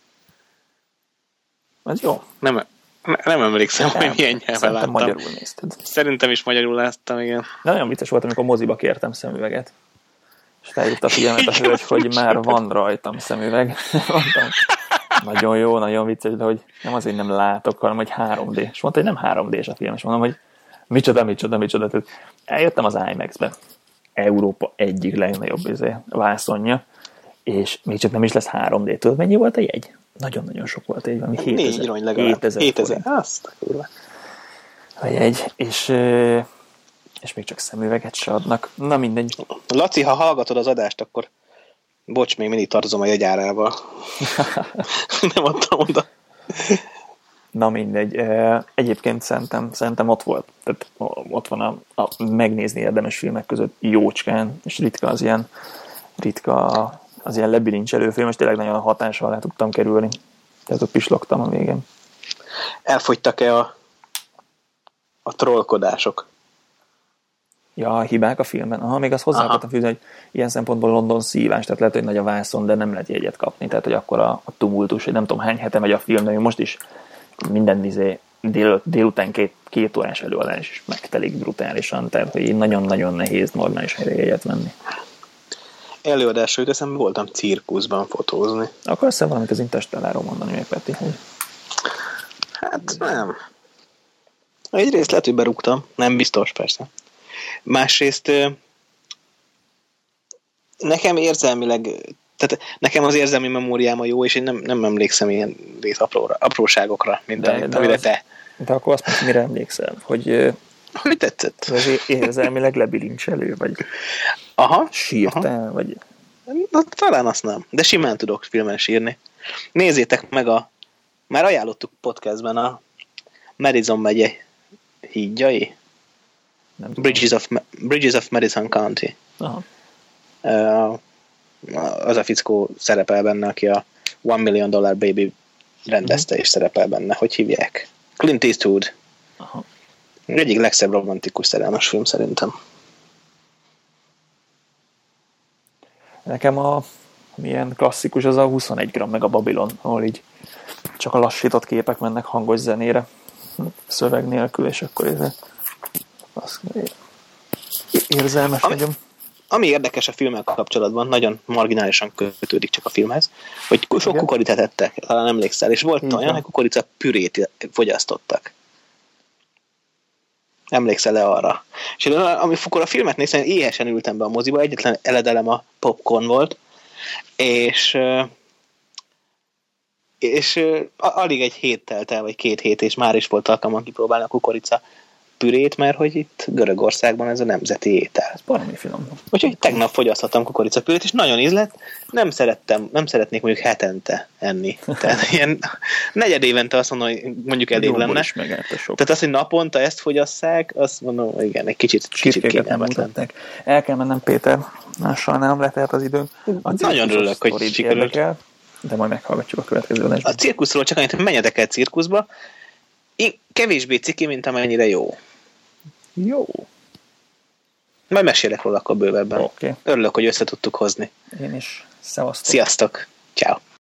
A: Ez jó.
B: Nem, nem emlékszem, nem, hogy milyen nyelven láttam.
A: Magyarul nézted.
B: Szerintem is magyarul láttam, igen.
A: De nagyon vicces volt, amikor moziba kértem szemüveget. És felhívta a figyelmet a hölgy, hogy már van rajtam szemüveg. Mondtam, nagyon jó, nagyon vicces, de hogy nem azért nem látok, hanem hogy három dé. És mondta, hogy nem három dés a film, és mondom, hogy micsoda, micsoda, micsoda. Tehát eljöttem az IMAX-be. Európa egyik legnagyobb izé, vászonja, és még csak nem is lesz három dé. Tudod, mennyi volt a jegy? Nagyon-nagyon sok volt egy, valami hétezer. hétezer.
B: Azt kurva.
A: A jegy, és, és még csak szemüveget se adnak. Na mindegy.
B: Laci, ha hallgatod az adást, akkor bocs, még mindig tartozom a jegyárával. Nem adtam oda.
A: Na mindegy. Egyébként szerintem, szerintem ott volt. Tehát ott van a, a megnézni érdemes filmek között jócskán, és ritka az ilyen ritka az ilyen lebilincselő film, és tényleg nagyon hatással alá tudtam kerülni. Tehát ott pislogtam a végén.
B: Elfogytak-e a, a trollkodások?
A: Ja, a hibák a filmben. Aha, még azt hozzá akartam fűzni, hogy ilyen szempontból London szívás, tehát lehet, hogy nagy a vászon, de nem lehet jegyet kapni. Tehát, hogy akkor a, a tumultus, hogy nem tudom hány hete megy a film, de most is minden izé dél, délután két, két órás előadás is megtelik brutálisan, tehát hogy nagyon-nagyon nehéz normális helyre jegyet venni.
B: Előadásra jut eszembe, voltam cirkuszban fotózni.
A: Akarsz-e valamit az Interstelláról mondani még, Peti? Hogy...
B: Hát nem. Egyrészt lehet, hogy berúgtam. Nem biztos, persze. Másrészt nekem érzelmileg, tehát nekem az érzelmi memóriám a jó, és én nem, nem emlékszem ilyen apró, apróságokra, mint
A: de,
B: amit,
A: de
B: amire
A: az,
B: te.
A: De akkor azt mondom, mire emlékszel? Hogy,
B: hogy tetszett?
A: Az érzelmileg lebilincselő, vagy
B: aha,
A: sírtál, aha. Vagy...
C: Na, talán azt nem, de simán tudok filmen sírni. Nézzétek meg a, már ajánlottuk podcastben a Madison megye hídjai.
A: Nem
C: Bridges of, Bridges of Madison County.
A: Aha.
C: Uh, az a fickó szerepel benne, aki a One Million Dollar Baby rendezte, és szerepel benne. Hogy hívják? Clint Eastwood.
A: Aha.
C: Egyik legszebb romantikus szerelmes film szerintem.
A: Nekem a milyen klasszikus az a huszonegy gramm meg a Babylon, ahol így csak a lassított képek mennek hangos zenére, szöveg nélkül, és akkor ez az érzelmes
C: Ami,
A: vagyom.
C: ami érdekes a filmmel kapcsolatban, nagyon marginálisan kötődik csak a filmhez, hogy sok
A: Igen.
C: kukoricát ettek, talán emlékszel, és volt
A: Igen.
C: olyan, hogy kukorica pürét fogyasztottak. Emlékszel-e arra? És amikor a filmet néztem, éhesen ültem be a moziba, egyetlen eledelem a popcorn volt, és és alig egy hét telt el, vagy két hét, és már is volt alkalmam kipróbálni a kukorica pürét, mert hogy itt Görögországban ez a nemzeti étel.
A: Ez baromi finom.
C: Úgyhogy tegnap fogyaszthattam kukoricapürét, és nagyon ízlett. Nem szerettem, nem szeretnék mondjuk hetente enni. Tehát ilyen negyed évente azt mondom, hogy mondjuk elég
A: Jóból
C: lenne.
A: is megállt a sok.
C: Tehát az, hogy naponta ezt fogyasszák, azt mondom, igen, egy kicsit, kicsit
A: Csirkéket nem
C: kényelmetlen.
A: mutatták. El kell mennem, Péter. Már sajnálom, letelt az időnk. A
C: Nagyon örülök, hogy
A: sztorid
C: sikerült.
A: érdekel, de majd meghallgatjuk a következő
C: A
A: adásban.
C: cirkuszról csak annyit, hogy menjetek el cirkuszba. Én kevésbé ciki, mint amennyire jó.
A: Jó.
C: Majd mesélek róla akkor bővebben.
A: Oké.
C: Örülök, hogy össze tudtuk hozni.
A: Én is. Szevasztok.
C: Sziasztok! Ciao.